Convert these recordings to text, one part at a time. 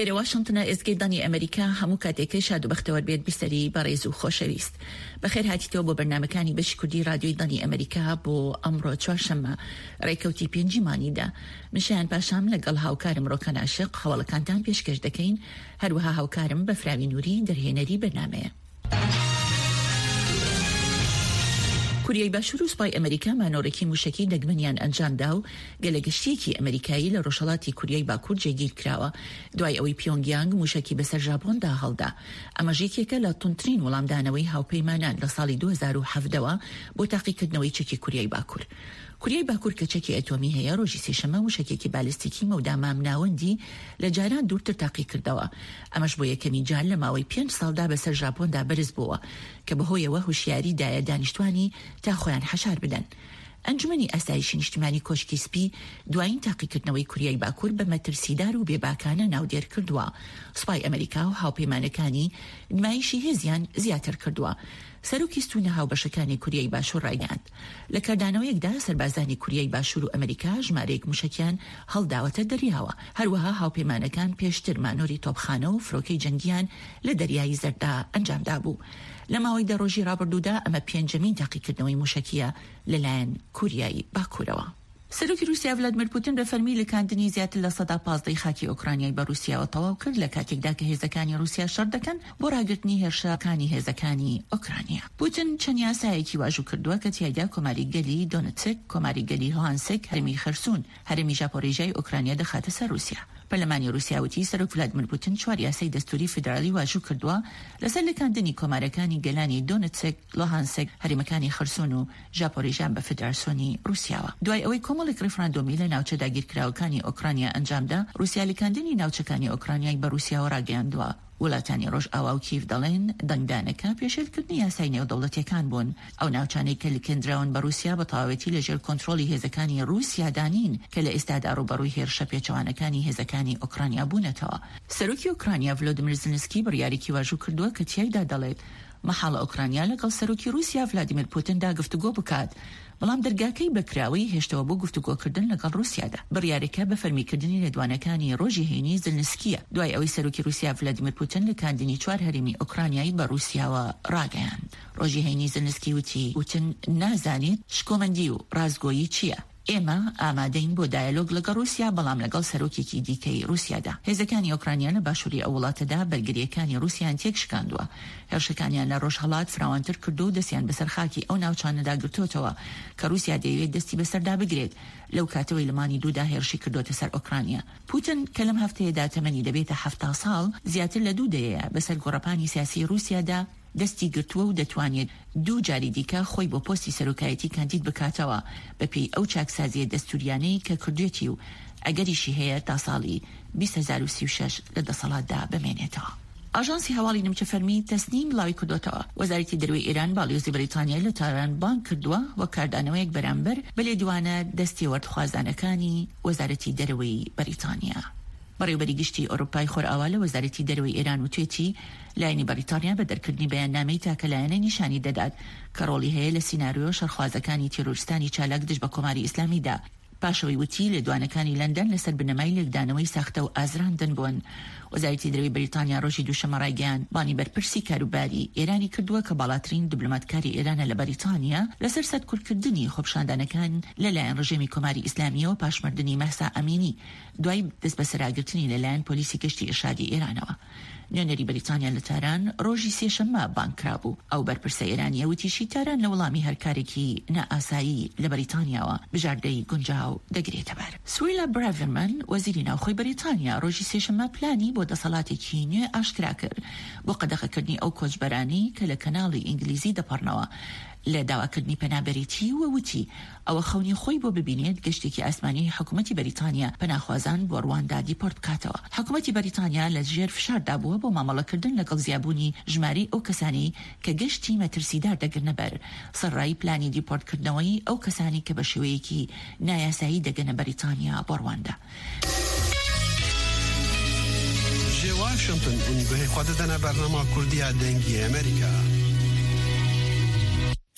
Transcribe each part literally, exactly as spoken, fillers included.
ئێرە واشنگتنە ئێزگەردانی ئەمریکا هەموو کاتێکە شاد و بەختەوەر بێت بیسەری بەڕێز و خۆشەویست. بەخێر هاتیتەوە بۆ بەرنامەکانی بەشی کوردی رادیۆی دانی ئەمریکا بۆ ئەمڕۆ چوارشەممە ڕێکەوتی پێنجی مانیدا. منشیان پاشام لەگەڵ هاوکارم ڕۆکە ناشق هەوڵەکانتان پێشکەش دەکەین، هەروەها هاوکارم بەفراوی نووری دەرهێنەری بەرنامەیە. کوریای باشوور و سوپای ئەمریکا مانۆڕێکی موشکی دەگمەنیان ئەنجامدا و گەلەگەشتێکی ئەمریکایی لە ڕۆژهەڵاتی کوریای باکوور جێگیر کراوە دوای ئەوەی پیۆنگیانگ موشکی بەسەر ژاپۆندا هەڵدا. ئەمەش یەکێکە لە توندترین وەڵامدانەوەی هاوپەیمانان لە ساڵی دوو هەزار و هەفتەوە بۆ تاقیکردنەوەی چەکی کوریای باکوور. کوریای باکوور کە چەکی ئەتۆمی هەیە ڕۆژی سێشەمە وشکێکی بالیستیکی مەودامام ناوەندی لە جاران دوورتر تاقی کردەوە. ئەمەش بۆ یەکەمی جار لە ماوەی پێنج ساڵدا بەسەر ژاپۆندا بەرز بووە کە بەهۆیەوە هوشیاری دایە دانیشتوانی تا خۆیان حەشار بدەن. ئەنجومەنی ئاسایشی نیشتیمانی کۆشکی سپی دوایین تاقیکردنەوەی کوریای باکوور بە مەترسیدار و بێباکانە ناودێر کردووە. سوپای ئەمریکا و هاوپەیمانەکانی نمایشی هێزیان زیاتر کردووە. سەرۆکی ستوونە هاوبەشەکانی کوریای باشوور ڕایگەاند لە کاردانەوەیەکدا سەربازانی کوریای باشوور و ئەمریکا ژمارەیەک موشکیان هەڵداوەتە دەریاوە. هەروەها هاوپەیمانەکان پێشتر مانۆری تۆپخانە و فرۆکەی جەنگیان لە دەریای زەردا ئەنجامدا بوو. لە ماوەی دە ڕۆژی ڕابردوودا ئەمە پێنجەمین تاقیکردنەوەی موشکیە لەلایەن کوریای باکوورەوە. سەرۆکی رووسیا ڤلادیمیر پوتین بە فەرمی لەکاندنی زیاتر لە سەدا پازدەی خاکی ئۆکرانیای بە رووسیاوە تەواو کرد لە کاتێکدا کە هێزەکانی رووسیا شەڕ دەکەن بۆ ڕاگررتنی هێرشەکانی هێزەکانی ئۆکرانیا. پوتین چەند یاسایەکی واژوو کردووە کە تیایدا کۆماری گەلی دۆنتسک، کۆماری گەلی لوهانسک، هەرمی خەرسوون، هەرمی ژاپۆڕیژای ئۆکرانیا دەخاتە سەر رووسیا. پەرلەمانی رووسیا وتی سەرۆک ڤلادیمیر پوتین چوار یاسای دەستوری فیدرالی واژوو کردووە لەسەر لەکاندنی کۆمارەکانی گەلانی دۆنتسک، لوهانسک، هەرێمەکانی خەرسوون و ژاپۆڕیژان بە فیدراسیۆنی رووسیاوە. دوای ئەوەی کۆمەڵێک ڕێفراندۆمی لە ناوچە داگیرکراوەکانی ئۆکرانیا ئەنجامدا، رووسیا لەکاندنی ناوچەکانی ئۆکرانیای بە رووسیاوە ڕاگەیاندووە. وڵاتانی ڕۆژ ئاوا و کیف دەڵێن دەنگدانەکە پێشێلکردنی یاسای نێودەوڵەتیەکان بوون. ئەو ناوچانەی کە لکێنراون بە رووسیا بە تەواوەتی لەژێر کۆنتڕۆلی هێزەکانی رووسیا دانین کە لە ئێستادا ڕوبەڕووی هێرشە پێچەوانەکانی هێزەکانی ئۆکرانیا بوونەتەوە. سەرۆکی ئۆکرانیا ڤلۆدیمیر زلنسکی بڕیارێکی واژوو کردووە کە تیایدا دەڵێت مەحاڵە ئۆکرانیا لەگەڵ سەرۆکی رووسیا ڤلادیمیر پوتیندا گفتوگۆ بکات، بەڵام دەرگاکەی بەکراوی هێشتەوە بۆ گفتوگۆکردن لەگەڵ رووسیادا. بڕیارەکە بە فەرمیکردنی لێدوانەکانی ڕۆژی هەینی زلنسکیە دوای ئەوەی سەرۆکی رووسیا ڤلادیمیر پوتین لە کاندنی چوار هەرێمی ئۆکرانیایی بە رووسیاوە ڕاگەیاند. ڕۆژی هەینی زلنسکی وتی پوتین نازانێت شکۆمەندی و ڕازگۆیی چییە. ئێمە ئامادەین بۆ دایالۆگ لەگەڵ رووسیا، بەڵام لەگەڵ سەرۆکێکی دیکەی رووسیادا. هێزەکانی ئۆکرانیا لە باشووری ئەو وڵاتەدا بەرگریەکانی رووسیان تێک شکاندووە. هێرشەکانیان لە ڕۆژهەڵات فراوانتر کردو و دەستیان بەسەر خاکی ئەو ناوچانەدا گرتوتەوە کە رووسیا دەیەوێت دەستی بەسەردا بگرێت. لەو کاتەوەی لەمانی دوودا هێرشی کردوتە سەر ئۆکرانیا. پوتین کە لەم هەفتەیەدا تەمەنی دەبێتە هەفتا ساڵ، زیاتر لە دوو دەیەیە بەسەر گۆڕەپانی سیاسی رووسیادا دەستی گرتووە و دەتوانێت دوو جاری دیکە خۆی بۆ پۆستی سەرۆکایەتی کاندید بکاتەوە بەپێی ئەو چاکسازیە دەستوریانەی کە کردوێتی و ئەگەریشی هەیە تا ساڵی بیست هەزار و سی و شەش لە دەسەڵاتدا بمێنێتەوە. ئاژانسی هەواڵی نمچە فەرمی تەسنیم بڵاوی کردوتەوە. وەزارەتی دەروی ئێران باڵیۆزی بریتانیای لە تاران بان کردووە وە کاردانەوەیەک بەرامبەر بە لێدوانە دەستی وەردخوازانەکانی وەزارەتی دەروی بریتانیا. بەڕێوەبەری گشتی ئەوروپای خۆرئاوا لە وەزارەتی دەروی ئێران و توێتی لایەنی بەریتانیا بە دەرکردنی بەیاننامەی تاکەلایەنە نیشانی دەدات کە ڕۆڵی هەیە لە سیناریۆ شەرخوازەکانی تیرۆریستانی چالاک دژ بە کۆماری ئیسلامیدا. پاشەوەی وتی لێدوانەکانی لەندەن لەسەر بنەمای لێکدانەوەی ساختە و ئازراندن بوون. وەزارەتی دەروی بریتانیا ڕۆژی دووشەمە ڕایگەیاند بانی بەرپرسی کاروباری ئێرانی کردووە کە باڵاترین دیبلۆماتکاری ئێرانە لە بەریتانیا لەسەر سەرکوردکردنی خۆپیشاندانەکان لەلایەن ڕژێمی کۆماری ئیسلامیەوە پاشمردنی مەحسا ئەمینی دوای دەست بەسەراگرتنی لەلایەن پۆلیسی گەشتی ئێرشادی ئێرانەوە. نوێنەری بریتانیا لە تاران ڕۆژی سێشەممە بانکرا بوو. ئەو بەرپرسە ئێرانیە وتیشی تاران لە وەڵامی هەرکارێکی نائاسایی لە بریتانیاوە بژاردەی گونجاو دەگرێتە بەر. سویلا براڤرمن وەزیری ناوخۆی بریتانیا ڕۆژی سێشەممە پلانی بۆ دەسەڵاتێکی نوێ ئاشکرا کرد بۆ قەدەغەکردنی ئەو کۆچبەرانی کە لە کەناڵی ئینگلیزی دەپەڕنەوە لە داواکردنی پەنابەریتی و وتی ئەوە خەونی خۆی بۆ ببینێت گەشتێکی ئاسمانی حکوومەتی بەریتانیا پەناخوازان بۆ ڕواندا دیپۆرت بکاتەوە. حکوومەتی بەریتانیا لە ژێر فشاردا بووە بۆ مامەڵەکردن لەگەڵ زیابوونی ژماری ئەو کەسانی کە گەشتی مەترسیدار دەگرنە بەر سەرڕای پلانی دیپۆرتکردنەوەی ئەو کەسانی کە بە شێوەیەکی نایاسایی دەگەنە بەریتانیا بۆ ڕواندا. واشنطن اون به خود دنا برنامه کردی دنگی امریکا.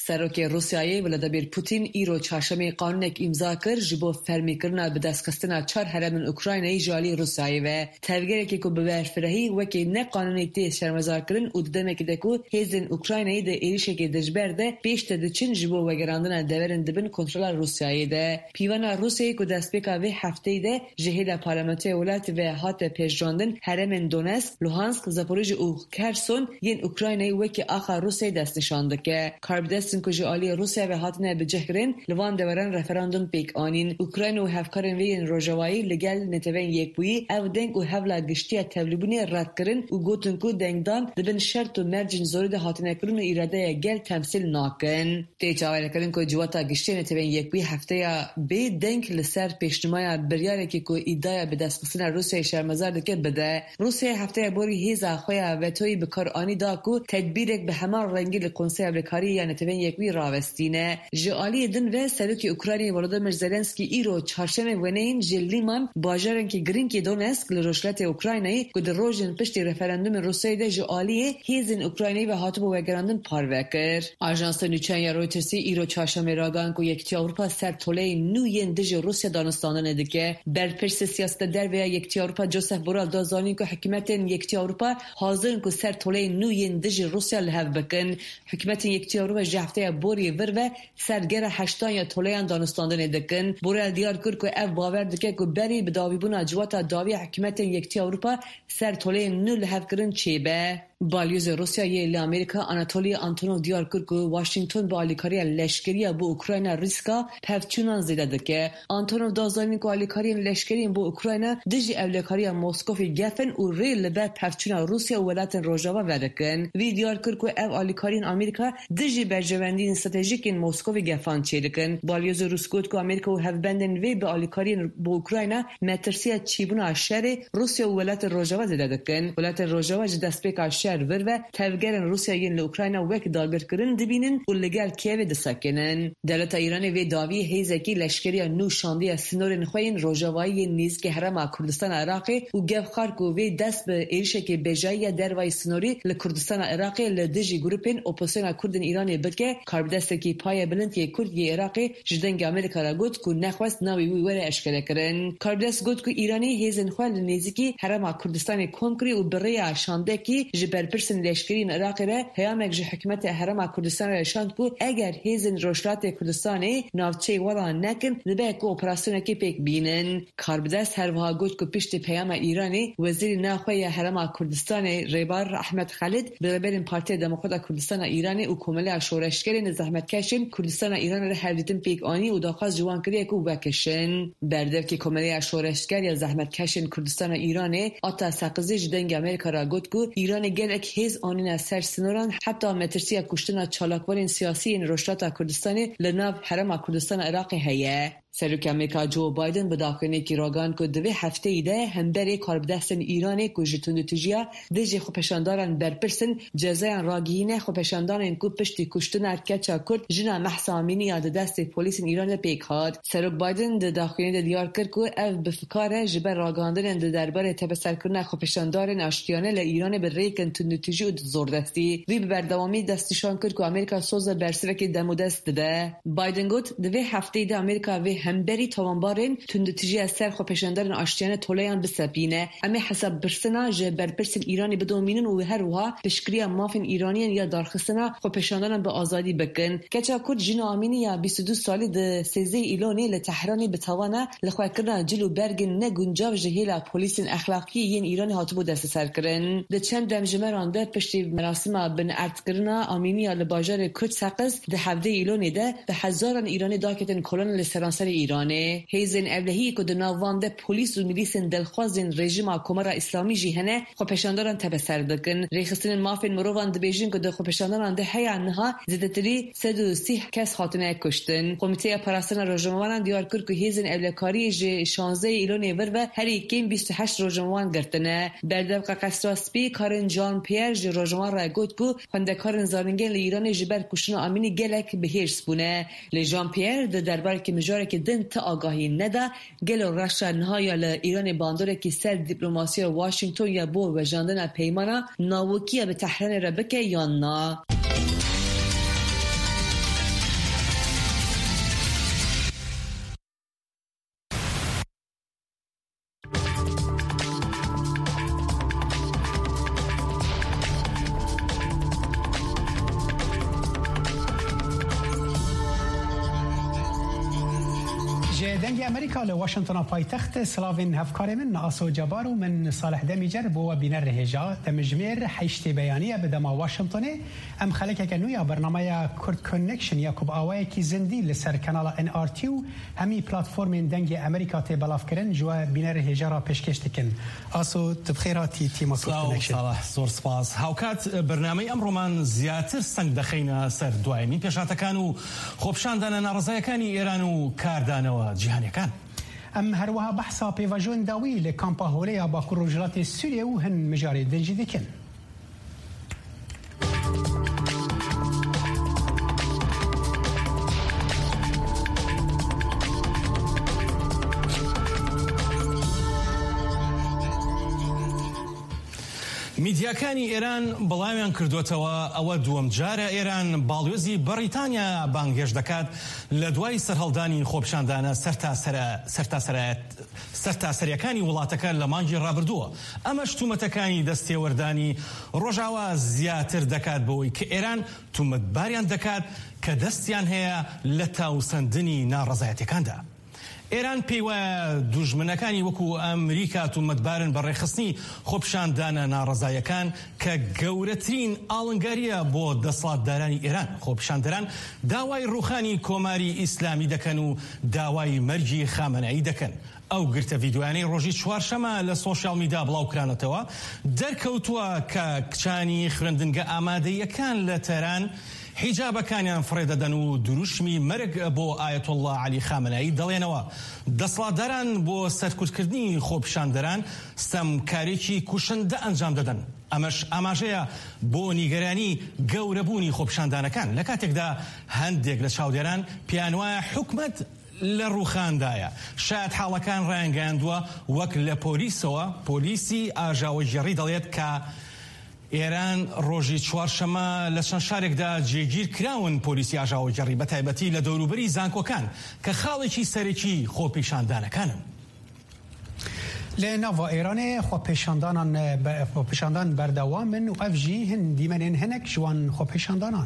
سروک روسیای ولادیمیر پوتین ایرو چهارشنبه قانونک امضا کرد جبو فرمیکرنا به دست خستنا چهار هرم اوکراینایی جالی روسیای و تفگیری که به برفرهی وکی نه قانونی تیز شرمزار کردن و دمک دکو هزین اوکراینایی ده ایریشه که دجبر ده پیش تدچین جبو وگراندن دورن دبن کنترل روسیای ده پیوانا روسیای که دست بکا و هفته ده جهیل پارلمانتری ولایت و هات پیشراندن هرم دونتسک، لوهانسک، زاپوریژ و کرسون ین اوکراینایی وکی آخر روسیای دست نشانده که کاربدستن که جالی روسیای و هاتنه بجهرین لوان دوران رفراندوم پیک آنین اوکراین و هفکارن وین روجوایی لگل نتوین یک بویی او دنگ و هفلا گشتی تبلیبونی رد کردن و گوتن کو دنگدان دبن شرط و مرجن زوری ده هاتنه کردن و ایراده گل تمثیل ناکن تی چاویل کردن که جواتا گشتی نتوین یک بویی هفته یا به دنگ لسر پیشنمای بریاره که که ایدای به دست خستن روسیای شرمزار دکه بده روسیای هفته بوری هیزا خویا و توی بکار آنی دا کو تدبیرک به همان رنگی لکنسه ابرکاری یا نتوین یک بویی راوستینه جالی دن و سلوکی اوکراینی ولادیمیر زلنسکی ایرو چهارشنبه ونین جلیمان باجرن که گرینکی دونتسک لروشلت اوکراینایی که در روزن پشتی رفراندوم روسیای ده جالی هیزن اوکراینی و هاتبو وگراندن پاروکر آژانس نوچه رویترسی ایرو چهارشنبه راگان که یکتی اروپا سر توله نوین دژ روسیا دانستانه دکه بر پشت سیاست در و یکتی اروپا جوزف بورال دازانی که حکومت یکتی اروپا حاضرن که سر توله نوین دژ روسیا لحو بکن حکومت یکتی اروپا جهفته بوری ور و سرگر هشتان یا توله دانستانه دکن بورال دیار کرد که اف باور دکه که بری به داوی بون اجواتا داوی حکومت یکتی اروپا سر توله نو لحو کرن چی به بالیوز روسیا یه امریکا آناتولی آنتونوف دیار کرد که واشنگتن با آلیکاری لشکری با اوکراین ریسکا پفچونان زیده دکه آنتونوف دازانی که آلیکاری لشکری با اوکراین دژی اولیکاری مسکو گفن و ریل به پفچونا روسیا و ولایت روجاوا ودکن وی دیار کرد که اف آلیکاری امریکا دژی برجوندی استراتژیک مسکو گفان چیدکن بالیوز روس گفت که امریکا و هفبندن وی به آلیکاری با اوکراین مترسیا چیبونا شر روسیا و ولایت روجاوا زیده دکن ولایت روجاوا دست به کار ور و تفگرن روسیا ین اوکراین وک دالبر کردن دبینن و لگل کیو دسکنن دولت ایران و داوی هیزکی لشکری نو شاندی سنورن خوین روجاوایی نیز که حرم کردستان عراق و گف خارک و دست به ایرش که بجای دروای سنوری ل کردستان عراق ل دجی گروپن اپوزیسیون کردن ایران بلکه کاربدست کی پای بلند یک کرد ی عراق جدنگ امریکا را گفت که نخواست ناوی وی اشکال کردن کاربدست گفت که ایرانی هیزن خوال نزدیکی حرم کردستان کنکری و برای شاندکی جبر پرسن لشکری عراق را هیامک جه حکمت حرم کردستان را شاند کو اگر هیزن روشلات کردستانی ناوچه ولا نکن لبه کو اپراسیون کی پیک بینن کاربدست هر وها گفت که پشت پیام ایرانی وزیر ناخوی حرم کردستان ریبار احمد خالد برابر پارتی دموکرات کردستان ایرانی و کمله شورشگری زحمت کشین کردستان ایران را هر دیتن پیک آنی و داخواست جوان کردی کو وکشن بردف که کمله شورشگر یا زحمت کشین کردستان ایرانی آتا ساقزی جدنگ امریکا را گفت کو ایران گلک هیز آنین از سر سنوران حتی مترسی کشتن چالاکوارین سیاسی این رشدات کردستانی لناو حرم کردستان عراق هیه سروک امریکا جو بایدن به داخلی که راگان که دوی هفته ایده همبری کاربدستن ایرانی که جتون تجیا دیجی خوپشاندارن برپرسن جزایان راگینه خوپشاندارن که پشتی کشتن ارکچا کرد جنا محسا امینی یاد دست پولیس ایران پیک هاد سروک بایدن ده داخلی ده دیار کرد که اف بفکاره جبر راگاندن ده درباره تبسر کردن خوپشاندارن آشتیانه ل ایران به ریکن تون تجیا و زوردستی وی بردوامی دستشان کرد که امریکا سوز برسوک دمو دست ده بایدن گفت دوی هفته ایده امریکا وی همبری توانبارن تندتیجی از سر خوپشاندارن آشتیانه تولیان بسپینه اما حساب برسنا جبر برسن ایرانی بدومینن و هر وها بشکریا مافن ایرانیان یا دارخستنا خوپشاندارن به آزادی بکن کچا کرد جنا امینی یا بیست و دو سالی ده سیزده ایلونی لتحرانی بتوانه لخواه کردن جلو برگن نگونجاو جهیل پولیس اخلاقی این ایرانی هاتبو دست سر کرن ده چند دمجمران ده پشتی مراسم بن ارد کرنا امینی یا لباجار کرد سقز ده هفده ایلونی ده ده هزاران ایرانی داکتن کلون لسرانسر ایرانه هیزن اولهی که در ناوانده پلیس و میلیسن دلخوازن رژیم کمر اسلامی جیهنه خوپشانداران تبسر دکن ریخستن مافین مروان دبیجین که در خوپشانداران ده هی انها زیدتری صد و سی کس خاتنه کشتن کمیته پاراستن رژیموان دیار کرد که هیزن اولکاری ج شانزده ایلون ور و هر یکیم بیست و هشت رژیموان گرتنه در دبق قصراسپی کارن جان پیر ج رژیمان را گفت که خندکارن زارنگن ایران جبر کشتن امینی گلک بهیرس بونه ل جان پیر در دربار که مجاره که دن تا آگاهی نده گل و رشا نهایا ل ایران بانداره که سر دیپلماسی واشنگتن یا بو و جاندن پیمانا ناوکیه به تحران ربکه یا نا جدنگ امریکا لواشنطن پایتخت سلاوین هفکار من آسو جبار و من صالح دمیجر بو بینر رهجا دمجمیر حیشت بیانیه بدما واشنطن ام خلک کنویا برنامه کرد کانکشن یاکوب آوای کی زندی لسر کانال ان آر تی و همی پلتفرم دنگ امریکا ته بلاف کرن جو بینر رهجا را پیشکش دکن آسو تبخیراتی تیم کرد کانکشن صالح زور سپاس هاوکات برنامه امرومان زیاتر سنگ دخینا سر دوایمی پیشاتکان و خوبشاندن نارضایەکانی ایران و کاردانەوە جیهانیەکان. ام هروها بحثا پیواژون داوی لکامپا هولیا با کروجلات سوریه و هن مجاری دنجی دکن. میدیاکانی ئێران بڵاویان کردوتەوە ئەوە دووەم جارە ئێران باڵیۆزی بەریتانیا بانگێش دەکات لە دوای سەرهەڵدانی خۆپیشاندانە سەرتاسەریەکانی وڵاتەکە لە مانگی ڕابردووە. ئەمەش تومەتەکانی دەستێوەردانی ڕۆژاوا زیاتر دەکات بەوەی کە ئێران تومەتباریان دەکات کە دەستیان هەیە لە تاوسەندنی ناڕەزایەتەکاندا. ئێران پێیوە دوژمنەکانی وەکو ئەمریکا تومەتبارن بەڕێخستنی خۆپیشاندانە ناڕەزایەکان کە گەورەترین ئاڵنگاریە بۆ دەسەڵاتدارانی ئێران. خۆپیشاندەران داوای ڕوخانی کۆماری ئیسلامی دەکەن و داوای مەرجی خامنەئی دەکەن. ئەو گرتە ڤیدیۆیانەی ڕۆژی چوارشەمە لە سۆشیال میدیا بڵاوکرانەتەوە دەرکەوتووە کە کچانی خوێندنگە ئامادەیەکان لە تەران حیجابەکانیان فڕێدەدەن و دروشمی مەرگ بۆ ئایەتوڵڵا عەلی خامنەئی دەڵێنەوە. دەسەڵاتداران بۆ سەرکوتکردنی خۆپیشاندەران ستەمکارێکی کوشندە ئەنجام دەدەن. ئەمەش ئاماژەیە بۆ نیگەرانی گەورەبوونی خۆپیشاندانەکان لە کاتێکدا هەندێک لە چاودێران پێیان وایە حکومەت لە ڕووخاندایە. شاید حاڵەکان ڕایانگەیاندووە وەک لە پۆلیسەوە پۆلیسی ئاژاوەگێڕی دەڵێت کە ئێران ڕۆژی چوارشەمە لە چەند شارێکدا جێگیر کراون پۆلیسی ئاژاوەگێڕی بە تایبەتی لە دەوروبەری زانکۆکان کە خاڵێکی سەرەکی خۆپیشاندانەکانن. لە ناوا ئێرانێ خۆپیشاندان بەردەوامن و ئەف ژی هەن دیمەنێن هەنێک جوان خۆپیشاندانان.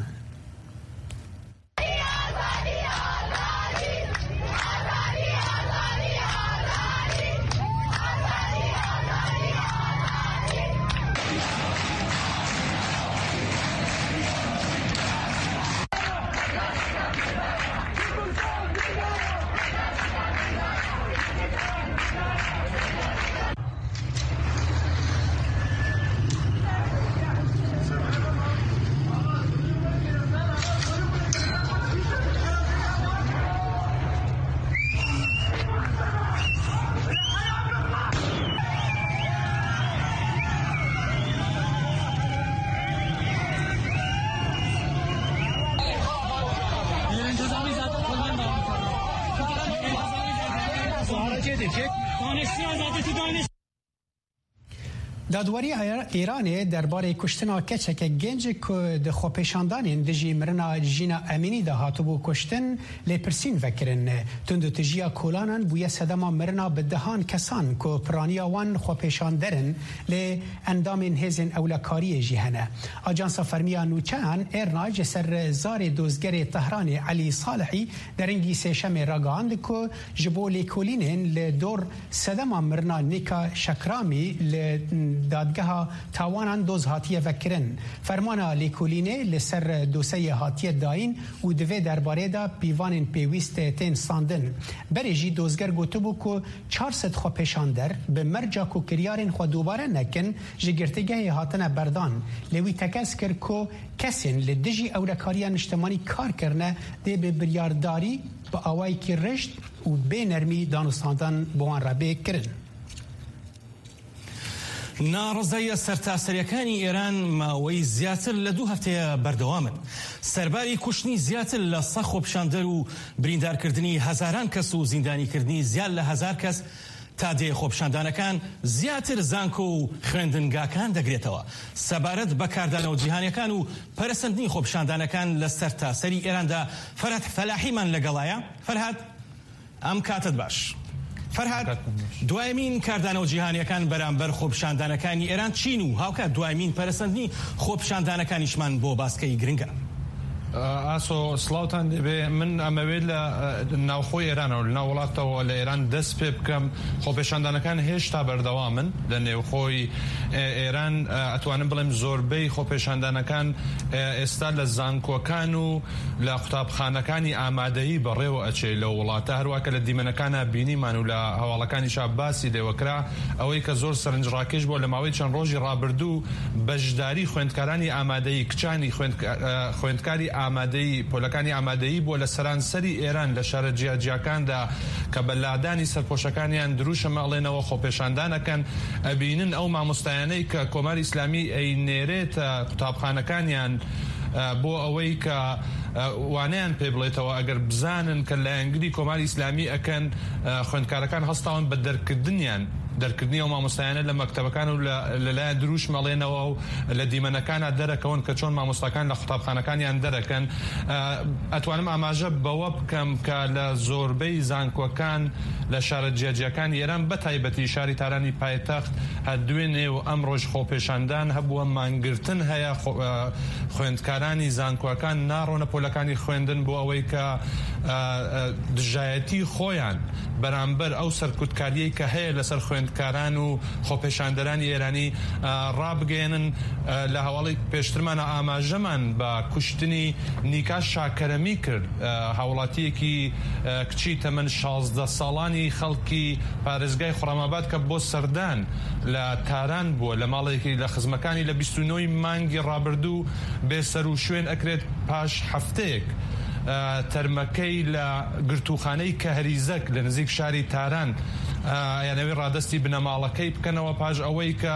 دادواری ایران درباره کشتن کچک گنج که د خۆپیشاندانین دژی مرنا جینا امینی ده هاتو بو کشتن لپرسین وکرن تند تجیا کولانن بوی سدما مرنا بدهان کسان که پرانیا وان خۆپیشاندرن ل اندام هزن اولکاری جهنه. آژانس فرمیا نوچان ایرنا جسر زار دوزگر تهران علی صالحی درنگی سشم راگاند که جبو لیکولینن لدور سدما مرنا نیکا شکرامی ل دادگاه تاوانان دوز هاتیه وکرن. فرمانا لیکولینه لسر دوسیه هاتیه داین و دوی درباره دا پیوانین پیویست تین ساندن. بریجی دوزگر گوتو بو که چهارصد خۆپیشاندەر به مرجا کو کریارین خو دوباره نکن جگرتگاه هاتنه بردان. لوی تکس کر که کسین لدجی اولکاریا نشتمانی کار کرنه دی به بریارداری با آوائی که رشت و به نرمی دانستاندن بوان را به کرن. ناڕزایە سەرتاسەریەکانی ئێران ماوەی زیاتر لە دوو هەفتەیە بەردەوامن. سەرباری کوشتنی زیاتر لە سە خۆپیشاندەر و بریندارکردنی هەزاران کەس و زیندانیکردنی زیاد لە هەزار کەس تا دێ خۆپیشاندانەکان زیاتر زانکۆ و خوێندنگاکان دەگرێتەوە. سەبارەت بە کاردانەوە جیهانیەکان و پەرسەندنی خۆپیشاندانەکان لە سەرتاسەری ئێراندا فەرهاد فەلاحیمان لەگەڵایە. فەرهاد ئەم کاتت باش. فەرهاد دوایمین کاردانەوە جیهانیەکان بەرامبەر خۆپیشاندانەکانی ئێران چین و هاوکات دوایمین پەرسەندنی خۆپیشاندانەکانیشمان بۆ باسکەی گرنگە. ئاسۆ سڵاوتان دەبێ من ئەمەوێت لە ناوخۆی ئێرانەوە لە ناو وڵاتەوە لە ئێران دەست پێ بکەم خۆپێشاندانەکان هێشتا بەردەوامن لە نێوخۆی ئێران ئەتوانم بڵێم زۆربەی خۆپێشاندانەکان ئێستا لە زانکۆکان و لە قوتابخانەکانی ئامادەیی بەڕێوە ئەچێ لە وڵاتە هەروواکە لە دیمەنەکانە بینیمان و لە هەواڵەکانیشا باسی دێوەکرا ئەوەی کە زۆر سەرنجڕاکێش بۆ لە ماوەی چەند ڕۆژی ڕابردوو بەشداری خوێندکارانی ئامادەیی کچانی خوێندکاری ئامادەیی پۆلەکانی ئامادەیی بۆ لە سەرانسەری ئێران لە شارە جیاجیاکاندا کە بەلادانی سەرپۆشەکانیان دروشە ماڵێنەوە خۆپێشاندانەکەن ئەبینن ئەو مامۆستایانەی کە کۆماری ئیسلامی ئەینێرێتە قوتابخانەکانیان بۆ ئەوەی کە وانیان پێ بڵێتەوە ئەگەر بزانن کە لە ئەنگلی کۆماری ئیسلامی ئەکەن خوێندکارەکان هەستاون بە دەرکردنیان دەرکردنی ئەو مامۆستایانە لە مەکتەبەکان و لەلایەن دروش مەڵێنەوە و لە دیمەنەکانە دەرەکەون کە چۆن مامۆستاکان لە قوتابخانەکانیان دەرەکەن. ئەتوانم ئاماژە بەوە بکەم کە لە زۆربەی زانکۆکان لە شارە جیاجیەکانی ئێران بە تایبەتی شاری تارانی پایتەخت هەردوێنێ و ئەم ڕۆژ خۆپێشاندان هەبووە مانگرتن هەیە خوێندکارانی زانکۆکان ناڕۆنە پۆلەکانی خوێندن بۆ ئەوەی کە دژایەتی خۆیان بەرامبەر ئەو سەرکوتکاریەی کە هەیە لەسەر خوێندکاران و خۆپێشاندەرانی ئێرانی ڕابگەێنن. لە هەواڵی پێشترمانە ئاماژەمان بە کوشتنی نیکا شاکەرەمی کرد هاوڵاتیەکی کچی تەمەن شازدە ساڵانی خەڵکی پارێزگای خوراماباد کە بۆ سەردان لە تاران بووە لە ماڵێکی لە خزمەکانی لە بیست و نۆی مانگی ڕابردوو بێسەر و شوێن ئەکرێت پاش هەفتەیەک تەرمەکەی لە گرتوخانەی کەهریزەک لە نزیک شاری تاران یانەوەی ڕادستی بنەماڵەکەی بکەنەوە پاش ئەوەی کە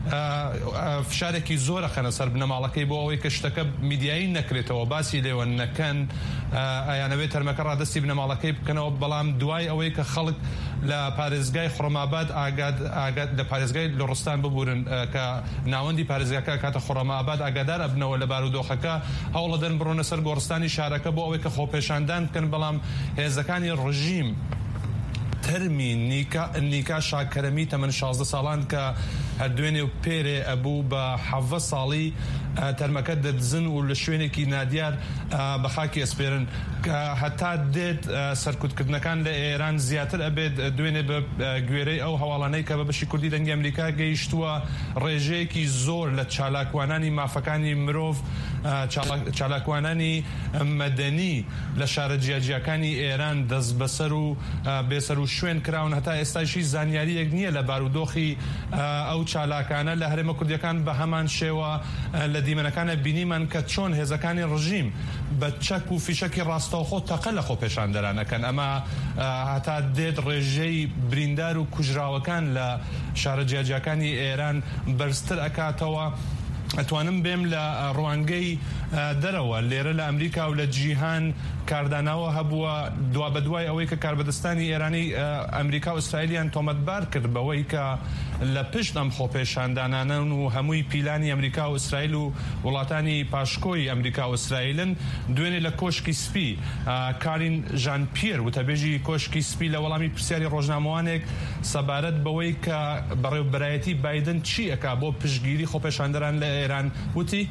فشارێکی زۆرە خەنە سەر بنەماڵەکەی بۆ ئەوەی کە شتەکە میدیایی نەکرێتەوە باسی لێوە نەکەن یانەوەی تەرمەکە ڕادستی بنەماڵەکەی بکەنەوە. بەڵام دوای ئەوەی کە خەڵک لە پارێزگای خوراماباد ئاگاد لە پارێزگای لۆڕستان ببورن کە ناوەندی پارێزگاکە کاتە خوراماباد ئاگادار ئەبنەوە لە بارودۆخەکە هەوڵەدەن بڕۆنە سەر گۆڕستانی شارەکە بۆ ئەوەی کە خۆپێشاندان بکەن. بەڵام هێزەکانی ڕژیم تەرمی نیکا شاکەرەمی تەمەن شازدە ساڵان کە هەردوێنێ و پێرێ ئەبوو بە حەڤە ساڵی تەرمەکە دەدزن و لە شوێنێکی نادیار بە خاکی ئەسپێرن کە هەتا دێت سەرکوتکردنەکان لە ئێران زیاتر ئەبێت دوێنێ بە گوێرەی ئەو هەواڵانەی کە بە بەشی کوردی دەنگی ئەمریکا گەیشتووە ڕێژەیەکی زۆر لە چالاکوانانی مافەکانی مرۆڤ چالاکوانانی مەدەنی لە شارە جیاجیەکانی ئێران دەست بەسەر و بێسەر و شوێن کراون. هەتا ئێستاشی زانیاریەک نییە لە بارودۆخی ئەو چالاکانە لە هەرێمە کوردیەکان بە هەمان شێوە لە دیمەنەکانە بینیمان کە چۆن هێزەکانی ڕژیم بە چەک و فیشەکی ڕاستەوخۆ تەقە لە خۆپێشاندەرانەکەن. ئەمە هەتا دێت ڕێژەی بریندار و کوژراوەکان لە شارە جیاجیەکانی ئێران بەرزتر ئەکاتەوە. ئەتوانم بێم لە ڕوانگەی دەرەوە لێرە لە ئەمریکا و لە جیهان کارداناوە هەبووە دوا بە دوای ئەوەی کە کاربەدەستانی ئێرانی ئەمریکا و ئیسرائیلیان تۆمەتبار کرد بەوەی کە لە پشت ئەم خۆپێشاندانانن و هەمووی پیلانی ئەمریکا و ئیسرائیل و وڵاتانی پاشکۆی ئەمریکا و ئیسرائیلن. دوێنێ لە کۆشکی سپی کارین ژان پیر وتەبێژی کۆشکی سپی لە وەڵامی پرسیاری ڕۆژنامەوانێک سەبارەت بەوەی کە بەڕێوەبەرایەتی بایدن چی ئەکا بۆ پشتگیری خۆپێشاندەران لە ئێران وتی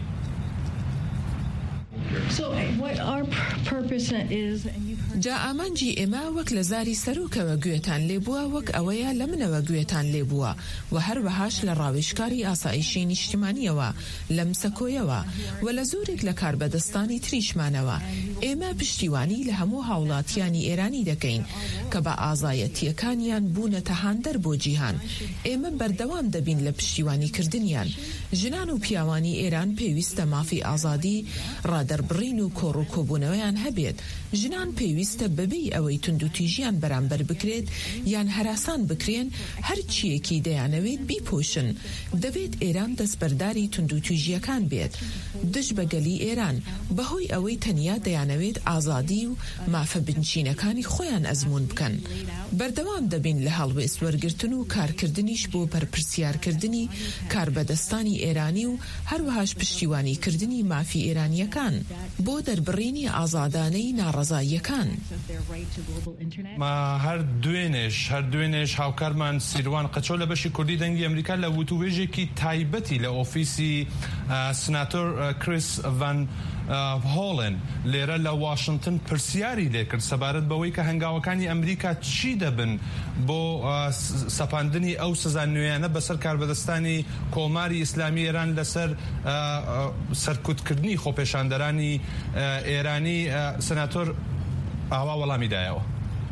جا ئامانجی ئێمە وەک لە زاری سەرۆکەوە گوێتان لێبووە وەک ئەوەیە لە منەوە گوێتان لێبووە و هەروەهاش لە ڕاوێژکاری ئاسایشی نیشتیمانیەوە لە مسەکۆیەوە و لە زۆرێک لە کاربەدەستانی تریشمانەوە. ئێمە پشتیوانی لە هەموو هاوڵاتیانی ئێرانی دەکەین کە بە ئازایەتیەکانیان بوونەتە هاندەر بۆ جیهان. ئێمە بەردەوام دەبین لە پشتیوانیکردنیان. ژنان و پیاوانی ئێران پێویستە مافی ئازادی ڕادەربڕین و کۆڕ و کۆبوونەوەیان هەبێت. ژنان پێویستە بەبێ ئەوەی توندوتیژیان بەرامبەر بکرێت یان هەراسان بکرێن هەر چیەکی دەیانەوێت بیپۆشن. دەبێت ئێران دەستبەرداری توندوتیژیەکان بێت. دژ بەگەلی ئێران بەهۆی ئەوەی تەنیا دەیانەوێت ئازادی و مافە بنچینەکانی خۆیان ئەزمون بکەن. بەردەوام دەبین لە هەڵوێست وەرگرتن و کارکردنیش بۆ پەرپرسیارکردنی کاربەدەستانی ئێرانی و هەروەهاش پشتیوانیکردنی مافی ئێرانیەکان بۆ دەربڕینی ئازادانەی ناڕەزاییەکان. ما هەر دوێنێش هەر دوێنێش هاوکارمان سیروان قەچۆ لە بەشی کوردی دەنگی ئەمریکا لە وتووێژێکی تایبەتی لە ئۆفیسی سناتۆر کریس ڤان هۆڵن لێرە لە واشنگتن پرسیاری لێکرد سەبارەت بەوەی کە هەنگاوەکانی ئەمریکا چی دەبن بۆ سەپاندنی ئەو سزا نوێیانە بەسەر کاربەدەستانی کۆماری ئیسلامی ئێران لەسەر سەرکوتکردنی خۆپێشاندەرانی ئێرانی. سناتۆر ئاوا وەڵامی دایەوە.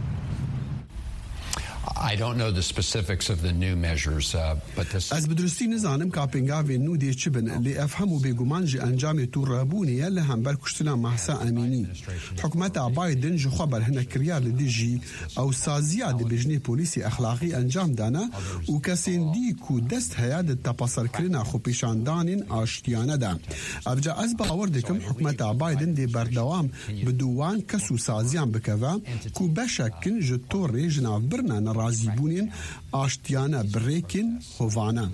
I don't know the specifics of the new measures, uh, but this... از بدرستی نزانم کاپنگاوی نو دی چی بن لی افهم و بگمان جی انجام تو رابونیه لهم بر کشتنا محسا امینی. حکومت بایدن جو خبر هنه کریار لدی جی او سازیا دی بجنی پولیسی اخلاقی انجام دانا و کسین دی کو دست هیاد تپاسر کرنا خو پیشاندانین آشتیانه دا. ابجا از باور دکم حکومت بایدن دی بردوام بدوان کسو سازیان بکوا کو بشکن جو توری جناف برنا نرازی بونین آشتیانه بریکن هوانا.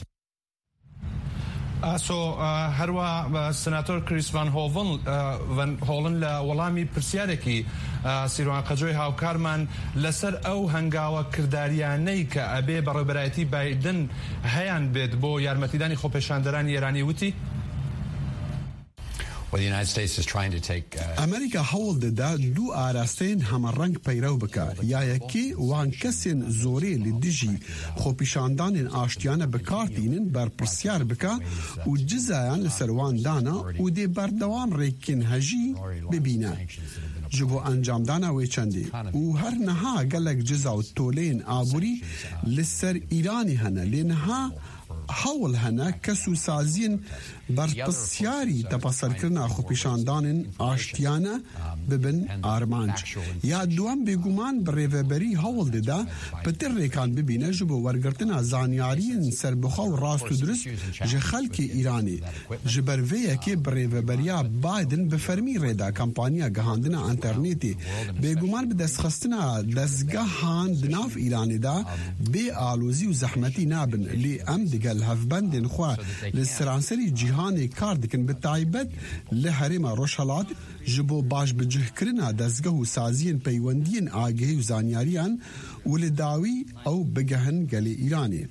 سو هەروە سناتۆر کریس ڤان هۆڵن لە وەڵامی پرسیارێکی سیروان قەجۆی هاوکارمان لەسەر ئەو هەنگاوە کرداریانەی کە ئەبێ بەڕێوەبەرایەتی بایدن هەیان بێت بۆ یارمەتیدانی خۆپێشاندەرانی ئێرانی وتی Well, the United States is trying to take... Uh... Amerika هەوڵ دەدا دوو ئاراستەیەن هەمەڕەنگ پەیرەو بکە یایەکی وان کەسێن زۆرێ لە دژی خۆپیشاندانên ئاشتیانە بەکارتینن بەرپرسیار بکە و جزایان لەسەر وان دانا و دێ بەردەوام ڕێکین هەژی ببینە ji bo encamdana wê çendê û her niha gelek ciza û toleyên aborî li ser Îranê hene lê niha hewl hene kes û saziyên berpisyarî tepasserkirina xwepêşandanên aştiyane bibin armanc. Ya duan bêguman bi rêveberî hewl dida pitir rêkan bibîne ji bo wergirtina zanyariyên serbixwe û rast û durist ji xelkê Îranê. Ji ber vê yekê bi rêveberiya Biden bi fermî rêda kampanya gihandina internetê bêguman bi destxistina destgehan di nav Îranê da bê alozî û zehmetî nabin lê em digel hevbendên xwe li seranserî cîhanê kar dikin bi taybet li herêma Rojhilat ji bo başbicihkirina dezgeh û saziyên peywendiyên agihî û zanyariyan û li dawî ew bigehin gelê Îranê.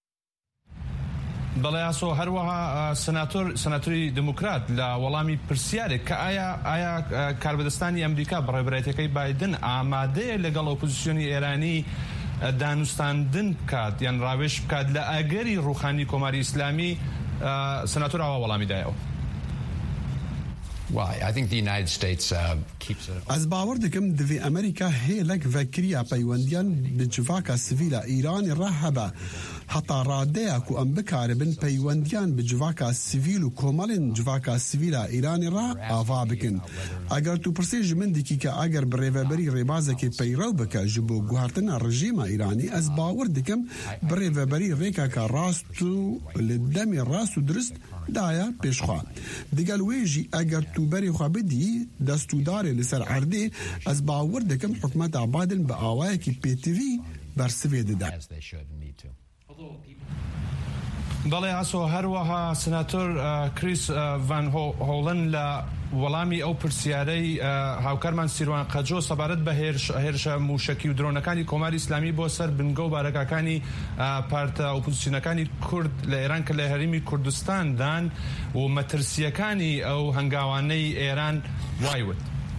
بەڵێ ئاسۆ هەروەها سناتۆر سناتۆری دموکرات لە وەڵامی پرسیارێک کە ئایا ئایا کاربەدەستانی ئەمریکا بەڕێوەبەرایەتیەکەی بایدن ئامادەیە لەگەڵ ئۆپۆزیسیۆنی ئێرانی دانوستاندن بکات یان ڕاوێژ بکات لە ئەگەری ڕوخانی کۆماری ئیسلامی. سناتۆر ئاوا وەڵامی دایەوە. Well, I think the United States uh, keeps it... از باور دکم دوی امریکا هیلک وکریا پیوندیان بجواکا سیویلا ایران رهبه حتی راده کو ام بکاربن پیوندیان بجواکا سیویل و کومالین جواکا سیویلا ایران را آوا بکن. اگر تو پرسیج من دیکی که اگر بریوبری ریبازه که پیرو بکه جبو گوهرتنا رژیم ایرانی از باور دکم بریوبری ریکا که راست و لدمی راست و درست دایا پیشخوا. دیگل ویجی اگر تو بری خواه بدی دستودار لسر عرده از باور دکم حکمت عبادن با آوائه که پی تیوی برسوی ده. بەڵێ ئاسۆ هەروەها سناتۆر کریس ڤان هۆڵن لە وەڵامی ئەو پرسیارەی هاوکارمان سیروان قەجۆ سەبارەت بە هێرشە موشەکی و درۆنەکانی کۆماری ئیسلامی بۆ سەر بنگە و بارەکەکانی پارتە ئۆپۆزیسیۆنەکانی کورد لە ئێران کە لە هەرێمی کوردستان دان و مەترسیەکانی ئەو هەنگاوانەی ئێران وایوت.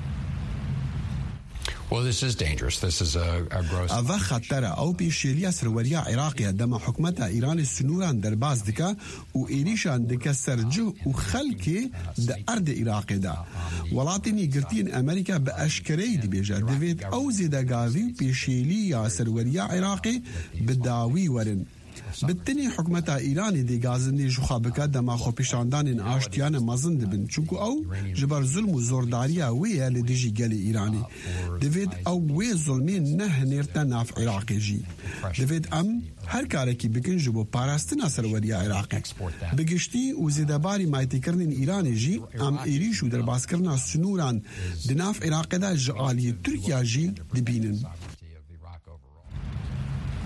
Well, this is dangerous. This is a, a gross... اوه خطره او پیشیلیا سروریا عراقیه دما حکمت ایران سنوران در باز دکا و ایریشان دکا سرجه و خلکی دا ارد عراقی دا. ولاتینی گرتین امریکا با اشکری دی بیجا دوید او زیدگاوی پیشیلیا سروریا عراقی بداوی ورن. بالتنی حکومت ایرانی دی گازنی جوخابکا دما خۆپیشاندانên ئاشتیانە مەزن dibin چونکو ئەو ji ber zulm û zordariya wê ye li dijî gelê Îranê. Divêt ew wê zulmê nehinêrte nav Iraqê jî. Divêt em her karekî bikin ji bo parastina serweriya Iraqê. Bi giştî û zêdebarî maytêkirinên Îranê jî em êrîş û derbazkirina snûran di nav Iraqê de ji aliyê Tirkiya jî dibînin.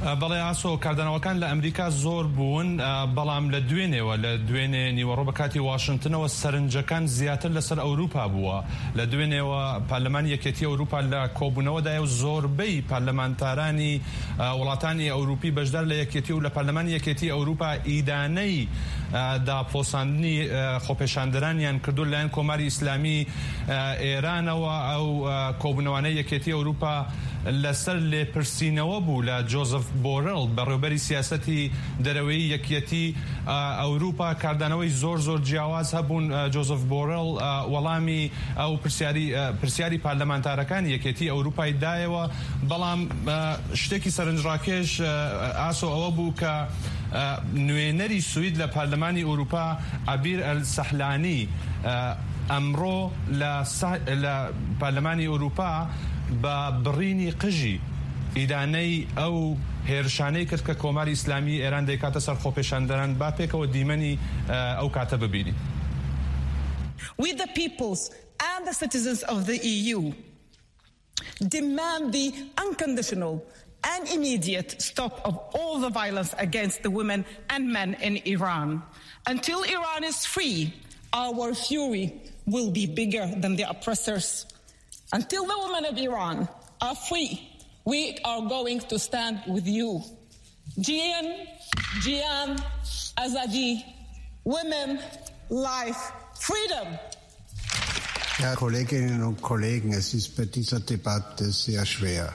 بەڵێ ئاسۆ کاردانەوەکان لە ئەمریکا زۆر بوون بەڵام لە دوێنێەوە لە دوێنێ نیوەڕۆ بە کاتی واشنگتنەوە سەرنجەکان زیاتر لەسەر ئەوروپا بووە لە دوێنێەوە پارلەمانی یەکێتی ئەوروپا لە کۆبوونەوەدایە و زۆربەی پارلەمانتارانی وڵاتانی ئەوروپی بەشدار لە یەکێتی و لە پارلەمانی یەکێتی ئەوروپا ئیدانەی داپۆساندنی خۆپێشاندەرانیان کردو لایەن کۆماری ئیسلامی ئێرانەوە ئەو کۆبوونەوانەی یەکێتی ئەوروپا لەسەر لێپرسینەوە بوو لە جۆزف بۆرڵ بەڕێوەبەری سیاسەتی دەرەوەی یەکێتی ئەوروپا کاردانەوەی زۆر زۆر جیاواز هەبوون جۆزف بۆرڵ وەڵامی ئەو پرسیاری پارلەمانتارەکانی یەکێتی ئەوروپای دایەوە بەڵام شتێکی سەرنجڕاکێش ئاسۆ ئەوە بوو کە نوێنەری سوید لە پارلەمانی ئەوروپا عەبیر ئەلسەحلانی ئەمڕۆ لە پارلەمانی ئەوروپا بە بڕینی قژی ئیدانەی ئەو هێرشانەی کرد کە کۆماری ئیسلامی ئێران دەیکاتە سەر خۆپێشاندەران با پێکەوە دیمەنی ئەو کاتە ببینی. We the peoples and the citizens of the E U demand the unconditional and immediate stop of all the violence against the women and men in Iran. Until Iran is free, our fury will be bigger than the oppressors. Until the women of Iran are free, we are going to stand with you. Jian, Jian, Azadi, women, life, freedom. Herr Kolleginnen und Kollegen, es ist bei dieser Debatte sehr schwer.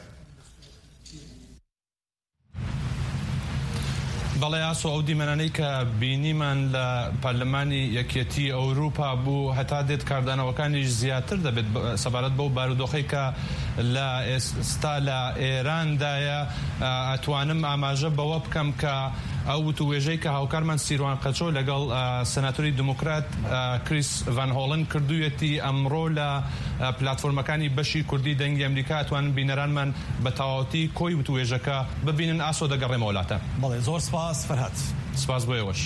بەڵێ ئاسۆ ئەو دیمەنانەی کە بینیمان لە پارلەمانی یەکێتی ئەوروپا بوو هەتا دێت کاردانەوەکانیش زیاتر دەبێت سەبارەت بەو بارودۆخەی کە لە ئێستا لە ئێراندایە ئەتوانم ئاماژە بەوە بکەم کە ئەو وتوێژەی کە هاوکارمان سیروان قەچۆ لەگەڵ سەناتۆری دموکرات کریس ڤان هۆڵن کردوویەتی ئەمڕۆ لە پلاتفۆرمەکانی بەشی کوردی دەنگی ئەمریکا ئەتوانن بینەرانمان بە تەواوەتی کۆی وتوێژەکە ببینن ئاسۆ دەگەڕێمەوە وڵاتە. بەڵێ زۆر سپاس فەرهاد. سپاس بۆ ئێوەش.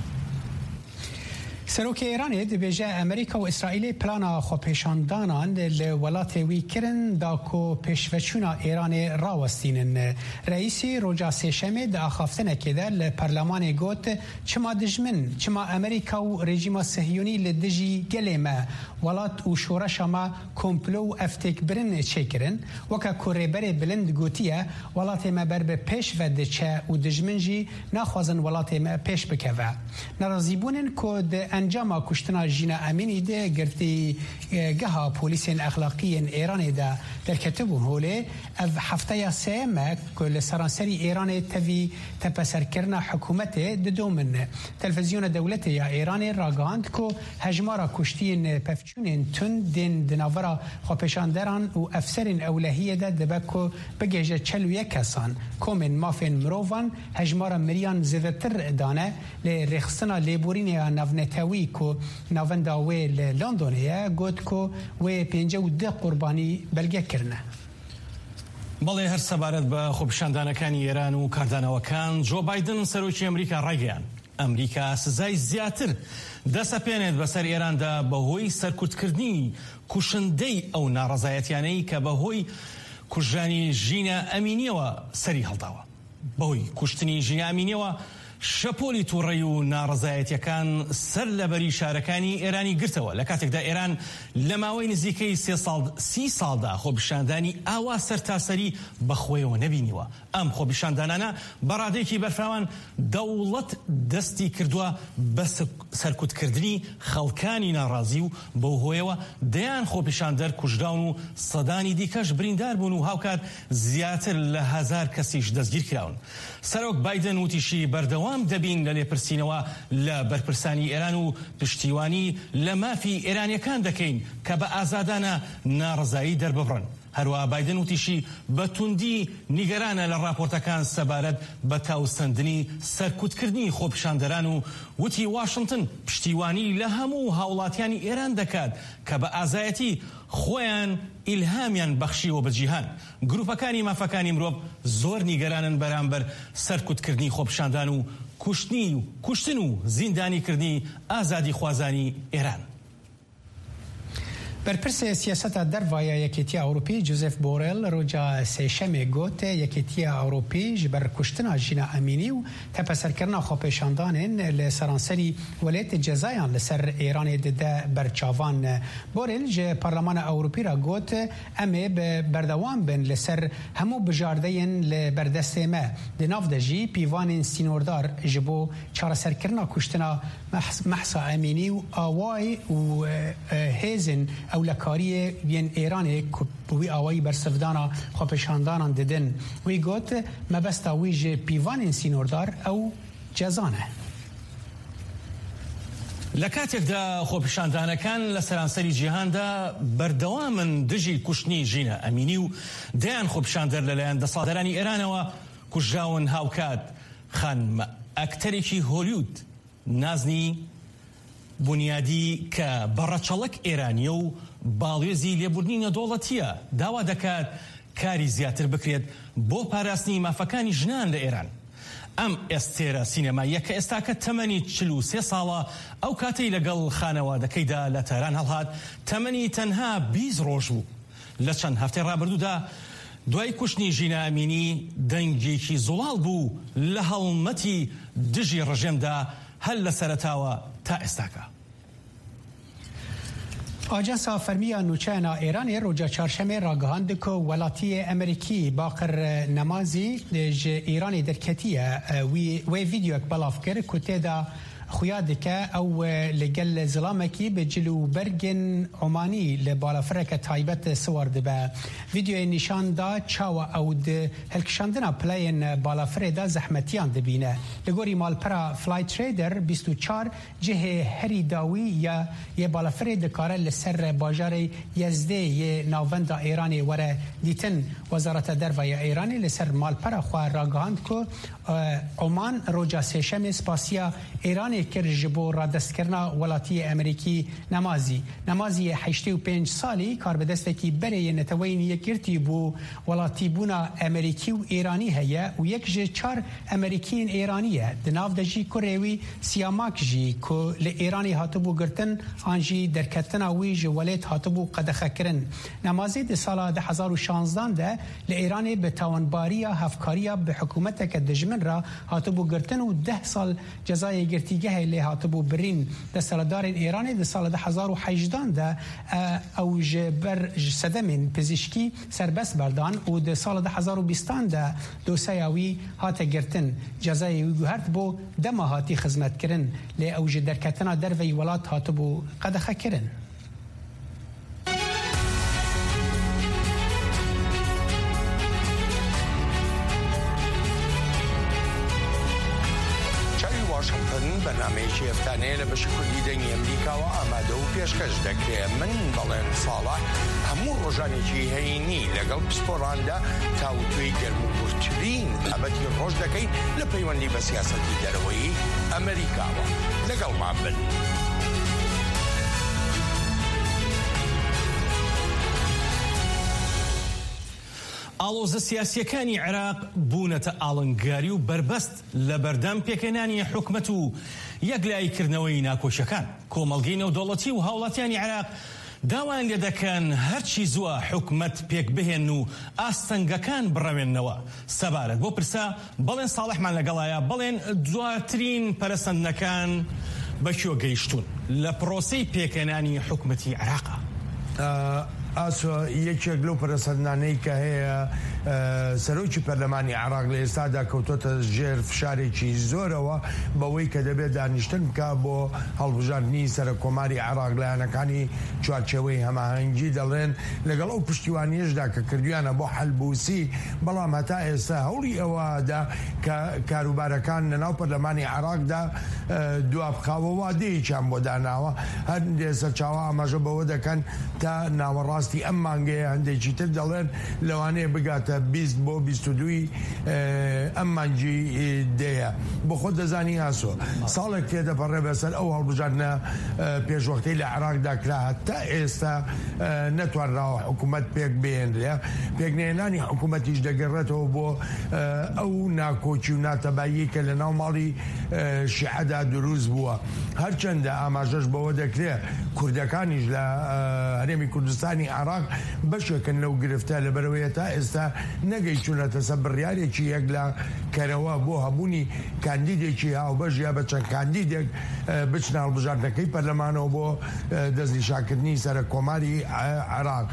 سەرۆکی ئێرانê dibêje Amerîka û İsraîlê plana xwepêşandanan li welatê wî kirin da ku pêşveçûna Îranê rawestînin. Reîsê roja sêşemê di axaftinekê de li Perlemanê got çima dijmin çima Amerîka û rejîma Sihyonî li dijî gelê me welat û şoreşa me komplo û eftêkbirin çêkirin weke ku rêberê bilind gotiye welatê me ber bi pêş ve diçe û dijmin jî naxwazin welatê me pêş bikeve. Nerazîbûnin ku di encama kuştina Jîna Emînî de girtî geha polîsên exlaqiyên Îranê de derketibûn holê ev hefteya sê me ku li seranserî Îranê tevî tepeserkirina hikûmetê didomin. Televizyona dewletê ya Îranê ragihand ku hejmara kuştiyên pevçûnên tund tên di navbera xwepêşanderan û efserên ewlehiyê de dibe ku bigêje çel û yek kesan. Komên mafên mirovan hejmara miriyan zêdetir dane lê rêxistina lêborînê navnetewî ku navenda wê li Londonê ye got ku wê pênce û deh qurbanî belge kirine. بەڵێ هەر سەبارەت بە خۆپیشاندانەکانی ئێران و کاردانەوەکان جۆ بایدن سەرۆکی ئەمریکا ڕایگەیان ئەمریکا سزای زیاتر دەسەپێنێت بەسەر ئێراندا بەهۆی سەرکوتکردنی کوشندەی ئەو ناڕەزایەتیانەی کە بەهۆی کوژانی ژینە ئەمینیەوە سەری هەڵداوە. بەهۆی کوشتنی ژینە ئەمینیەوە شەپۆلی تووڕەی و ناڕەزایەتیەکان سەر لەبەری شارەکانی ئێرانی گرتەوە لە کاتێکدا ئێران لە ماوەی نزیکەی سی ساڵدا خۆپیشاندانی ئاوا سەرتاسەری بەخۆیەوە نەبینیوە. ئەم خۆپیشاندانانە بەڕادەیەکی بەرفراوان دەوڵەت دەستی کردووە بە سەرکوتکردنی خەڵکانی ناڕازی و بەو هۆیەوە دەیان خۆپیشاندەر کوژراون و سەدانی دیکەش بریندار بوون و هاوکات زیاتر لە هەزار کەسیش دەستگیر کراون. سەرۆک بایدن وتیشی بەردەوام دەبین لە لێپرسینەوە لە بەرپرسانی ئێران و پشتیوانی لە مافی ئێرانیەکان دەکەین کە بە ئازادانە ناڕزایی دەرببڕن. هەروە بایدن وتیشی بە توندی نیگەرانە لە راپۆرتەکان سەبارەت بە تاوسەندنی سەرکوتکردنی خۆپیشاندەران و وتی واشنگتن پشتیوانی لە هەموو هاوڵاتیانی ئێران دەکات کە بە ئازایەتی خۆیان ئیلهامیان بەخشیوە بە جیهان. گروپەکانی مافەکانی مرۆڤ زۆر نیگەرانن بەرامبەر سەرکوتکردنی خۆپیشاندان و کوشتنی و کوشتن و زیندانیکردنی ئازادی خوازانی ئێران. برپرس سیاست دروای یکیتی اروپی جوزف بورل روجا سیشم گوت یکیتی اروپی جبر کشتنا جینا امینی و تپسرکرنا خوپشاندانن لسرانسری ولایت جزایان لسر ایران دده برچاوان. بورل جه پارلمان اروپی را گوت امه به بردوام بن لسر همو بجاردین لبردست ما دناف دجی پیوان سینوردار جبو چار سرکرنا کشتنا محسا امینی و آوای و هیزن اولکاری بین ایران بوی آوایی برسفدانا خوپشاندانان ددن وی گوت مبستا ویج پیوان سینوردار او جزانه. لکاتێکدا خۆپیشاندانەکان لە سەرانسەری جیهاندا بەردەوامن دژی کوشتنی ژینە ئەمینی و دەیان خۆپیشاندەر لەلایەن دەسەڵاتدارانی ئێرانەوە کوژراون هاوکات خانم ئەکتەرێکی هۆلیوود نازنی بنیادی کە بەڕەچەڵک ئێرانیە و باڵێزی لێبوردنی نەدۆڵەتیە داوا دەکات کاری زیاتر بکرێت بۆ پاراستنی مافەکانی ژنان لە ئێران. ئەم ئێستێرە سینەماییە کە ئێستاکە تەمەنی چل و سێ ساڵە ئەو کاتەی لەگەڵ خانەوادەکەیدا لە تەران هەڵهات تەمەنی تەنها بیست ڕۆژ بوو. لە چەند هەفتەی ڕابردوودا دوای کوشتنی ژینە ئەمینی دەنگێکی زوڵاڵ بوو لە هەڵمەتی دژی ڕژێمدا هەل لە سەرەتاوە تا ئێستاکە. آجانسا فرمیا نوچانا ایران روجا چهارشنبه راگهاند که ولاتی امریکی باقر نمازی ج ایران درکتیه وی وی ویدیو اکبالاف کرد که تیدا خویاد که او لگل زلامکی به جلو برگن عمانی لبالافرک تایبت سوارد به ویدیو نشان دا چاو او ده هلکشاندنا پلاین بالافره دا زحمتیان دبینه لگوری مالپرا فلای تریدر بیست و چهار جه هری داوی یا یه بالافره دکاره لسر باجار یزده یه ناوند ایرانی وره دیتن وزارت دروای ایرانی لسر مالپرا خواه راگهاند که عمان روجا سیشم سپاسیا ایرانی کر جبو را دست کرنا ولاتی امریکی نمازی نمازی هشت و پنج سالی کار به دسته کی بره نتوین یکرتی بو ولاتی بونا امریکی و ایرانی هیا و یک ج چار امریکی ایرانیه دناف دجی کوروی سیاماک جی کو ل ایرانی هاتبو گرتن آنجی درکتنا وی ج ولایت هاتبو قدخه کرن نمازی د سال دو هزار و شانزده ده ل ایرانی به توانباری هفکاری به حکومت که دجمن را هاتبو گرتن و ده سال جزای گرتیگه اللي هاتبو برين دسالدار ايراني د سال دو هزار و هجده ده او جبر سدمن پزشکی سربس بردان و د سال دو هزار و بیست ده دوسیاوی هات گرتن جزای گوهرت بو دما هاتی خدمت کرن ل او درکتنا دروی ولات هاتبو قدخه کرن. برنامه‌ی افتانه لبش کلی دنی امریکا و آماده و پیشکش دکره من بلن صالح همون روزانی که هینی لگل پسپوراندا تاوتوی گرم و برترین ابدی روز دکی لپیوندی به سیاستی دروی امریکا و لگل معبن. ئاڵۆزە سیاسیەکانی عێراق بوونەتە ئاڵنگاری و بربەست لە بەردەم پێکەنانی حکومەت و یەکلایکردنەوەی ناکۆشەکان. کۆمەڵگەی نێودەوڵەتی و هاوڵاتیانی عێراق داوایان لێ دەکەن هەرچی زووە حکومەت پێک بهێن و ئاستەنگەکان بڕەوێننەوە. سەبارەت بۆ پرسا بەڵێن ساڵحمان لەگەڵایە بڵێن دواترین پەرەسەندنەکان بەکوێ گەیشتون لە پرۆسەی پێکەنانی حکومەتی عێراقا. ئاسۆ یەکێک لەو پەرەسەندانەی کە هەیە سەرۆکی پەرلەمانی عێراق لە ئێستادا کەوتۆتە ژێر فشارێکی زۆرەوە بەوەی کە دەبێت دانیشتن بکە بۆ هەڵبژاردننی سەرۆکۆماری عێراق لایەنەکانی چوارچێوەی هەماهەنگی دەڵێن لەگەڵ ئەو پشتیوانیەشدا کە کردویانە بۆ حەلبووسی بەڵام هەتا ئێستا هەوڵی ئەوەدا کە کاروبارەکان لەناو پەرلەمانی عێراقدا دوابخاوە وادەیەکیان بۆ داناوە هەر سەرچاوە ئاماژە بەوە دەکەن تا ناوەڕاست ڕاستی ئەم مانگەیە هەندێکی تر دەڵێن لەوانەیە بگاتە بیست بۆ بیست و دوی ئەم مانگی دەیە بۆ خۆت دەزانی ئاسۆ ساڵێک تێدەپەڕێ بەسەر ئەو هەڵبژاردنە پێشوەختەی لە عێراقدا کرا هەتا ئێستا نەتوانراوە حکوومەت پێک بێنرێ پێکنێنانی حکوومەتیش دەگەڕێتەوە بۆ ئەو ناکۆچی و ناتەبایی کە لە ناو ماڵی شیعەدا دروست بووە هەرچەندە ئاماژەش بەوە دەکرێت کوردەکانیش لە هەرێمی کوردستانی عێراق بەشێکن لەو گرفتە لەبەرەوەیە تا ئێستا نەگەی چوونەتە سەر بڕیارێکی یەک لە کەرەوە بۆ هەبوونی کاندیدێکی هاوبەش یا بە چەند کاندیدێک بچنە هەڵبژاردنەکەی پەرلەمانەوە بۆ دەستنیشانکردنی سەرە کۆماری عێراق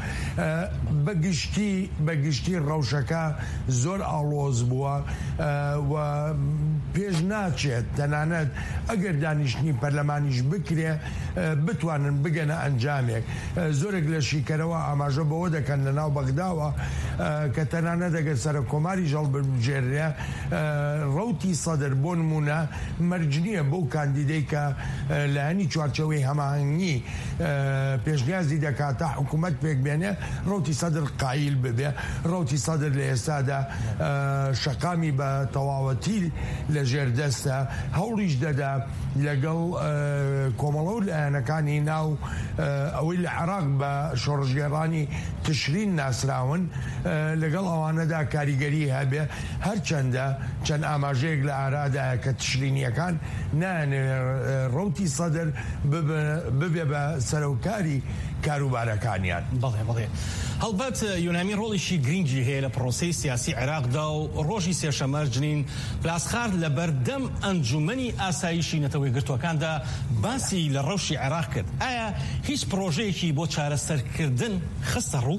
بەگشتی بەگشتی ڕەوشەکە زۆر ئاڵۆز بووە و پێش ناچێت تەنانەت ئەگەر دانیشتنی پەرلەمانیش بکرێ بتوانن بگەنە ئەنجامێک زۆرێک لە شیکەرەوە ئاماژە بەوە دەکەن لە ناو بەغداوە کە تەنانەت ئەگەر سەرە کۆماری ژەڵ بژێرێ ڕەوتی سەدر بۆ نمونە مەرجنیە بۆ کاندیدەی کە لە هەنی چوارچەوەی هەماهەنگی پێشنیازی دەکات تا حکوومەت پێک بێنێ ڕەوتی سەدر قایل ببێ ڕەوتی سەدر لە ئێستادا شەقامی بە تەواوەتی لە ژێردەستە هەوڵیش دەدا لەگەڵ کۆمەڵە و لایەنەکانی ناو ئەوەی لە عێراق بە شۆڕژگێڕانی تشرین ناسراون لەگەڵ ئەوانەدا کاریگەری هەبێ هەرچەندە چەند ئاماژەیەک لە ئارادایە کە تشرینیەکان نانێ ڕەوتی سەدر ببێ بە سەرۆکاری کاروبارەکانیان بەڵێ بڵێ هەڵبەت یۆنامی ڕۆڵیشی گرنگی هەیە لە پرۆسەی سیاسی عێراقدا و ڕۆژی سێشەمە جنین پلاسخارد لە بەردەم ئەنجومەنی ئاسایشی نەتەوەی گرتوەکاندا باسی لە ڕەوشی عێراق کرد ئایا هیچ پرۆژەیەکی بۆ چارەسەرکردن خستە ڕوو؟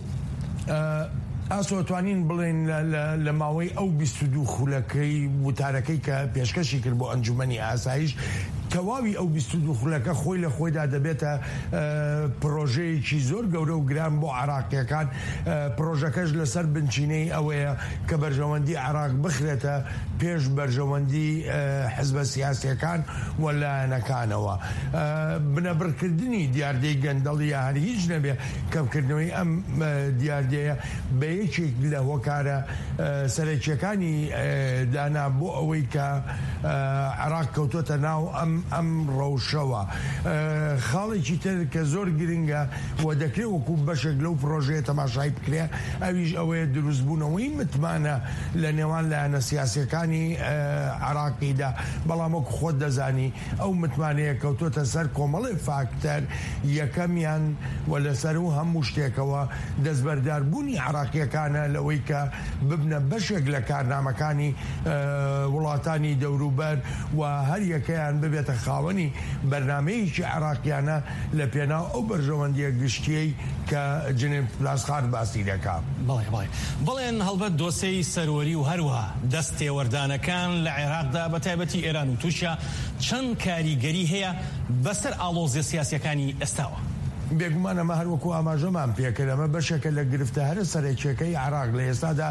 ئاسۆتوانین بڵێن لە ماوەی ئەو بیست و دوو خولەکەی وتارەکەی کە پێشکەشی کرد بۆ ئەنجومەنی ئاسایش تەواوی ئەو بیست و دوو خولەکە خۆی لە خۆیدا دەبێتە پرۆژەیەکی زۆر گەورە و گران بۆ عێراقیەکان پرۆژەکەش لەسەر بنچینەی ئەوەیە کە بەرژەوەندی عێراق بخرێتە پێش بەرژەوەندی حزبە سیاسیەکان و لایەنەکانەوە بنەبڕکردنی دیاردەی گەندەڵی هەر هیچ نەبێ کەمکردنەوەی ئەم دیاردەیە بە یەکێک لە هۆکارە سەرەکیەکانی دانا بۆ ئەوەی کە عێراق کەوتۆتە ناو ئەم ئەم ڕەوشەوە خاڵێکی تر کە زۆر گرنگە و دەکرێت وەکو بەشێک لەو پرۆژەیە تەماشای بکرێ ئەویش ئەوەیە دروستبوونەوەی متمانە لە نێوان لایەنە سیاسیەکانی عێراقیدا بەڵام وەکو خۆت دەزانی ئەو متمانەیە کەوتۆتە سەر کۆمەڵی فاکتەر یەکەمیان و لەسەر و هەموو شتێکەوە دەستبەرداربوونی عێراقیەکانە لەوەی کە ببنە بەشێک لە کارنامەکانی وڵاتانی دەوروبەر و هەر یەکەیان ببێتە خاوەنی بەرنامەیەکی عێراقیانە لە پێناو ئەو بەرژەوەندیە گشتیەی کە جنێب پلاسخارد باسی دەکات. بەڵێ بڵێ بڵێن هەڵبەت دۆسەی سەروەری و هەروەها دەستێوەردانەکان لە عێراقدا بە تایبەتی ئێران و تووشیا چەند کاریگەری هەیە بەسەر ئاڵۆزیە سیاسیەکانی ئێستاوە؟ بێگومان ئەمە هەروەکو ئاماژەمان پێکرد ئەمە بەشێکە لە گرفتە هەرە سەرەکیەکەی عێراق لە ئێستادا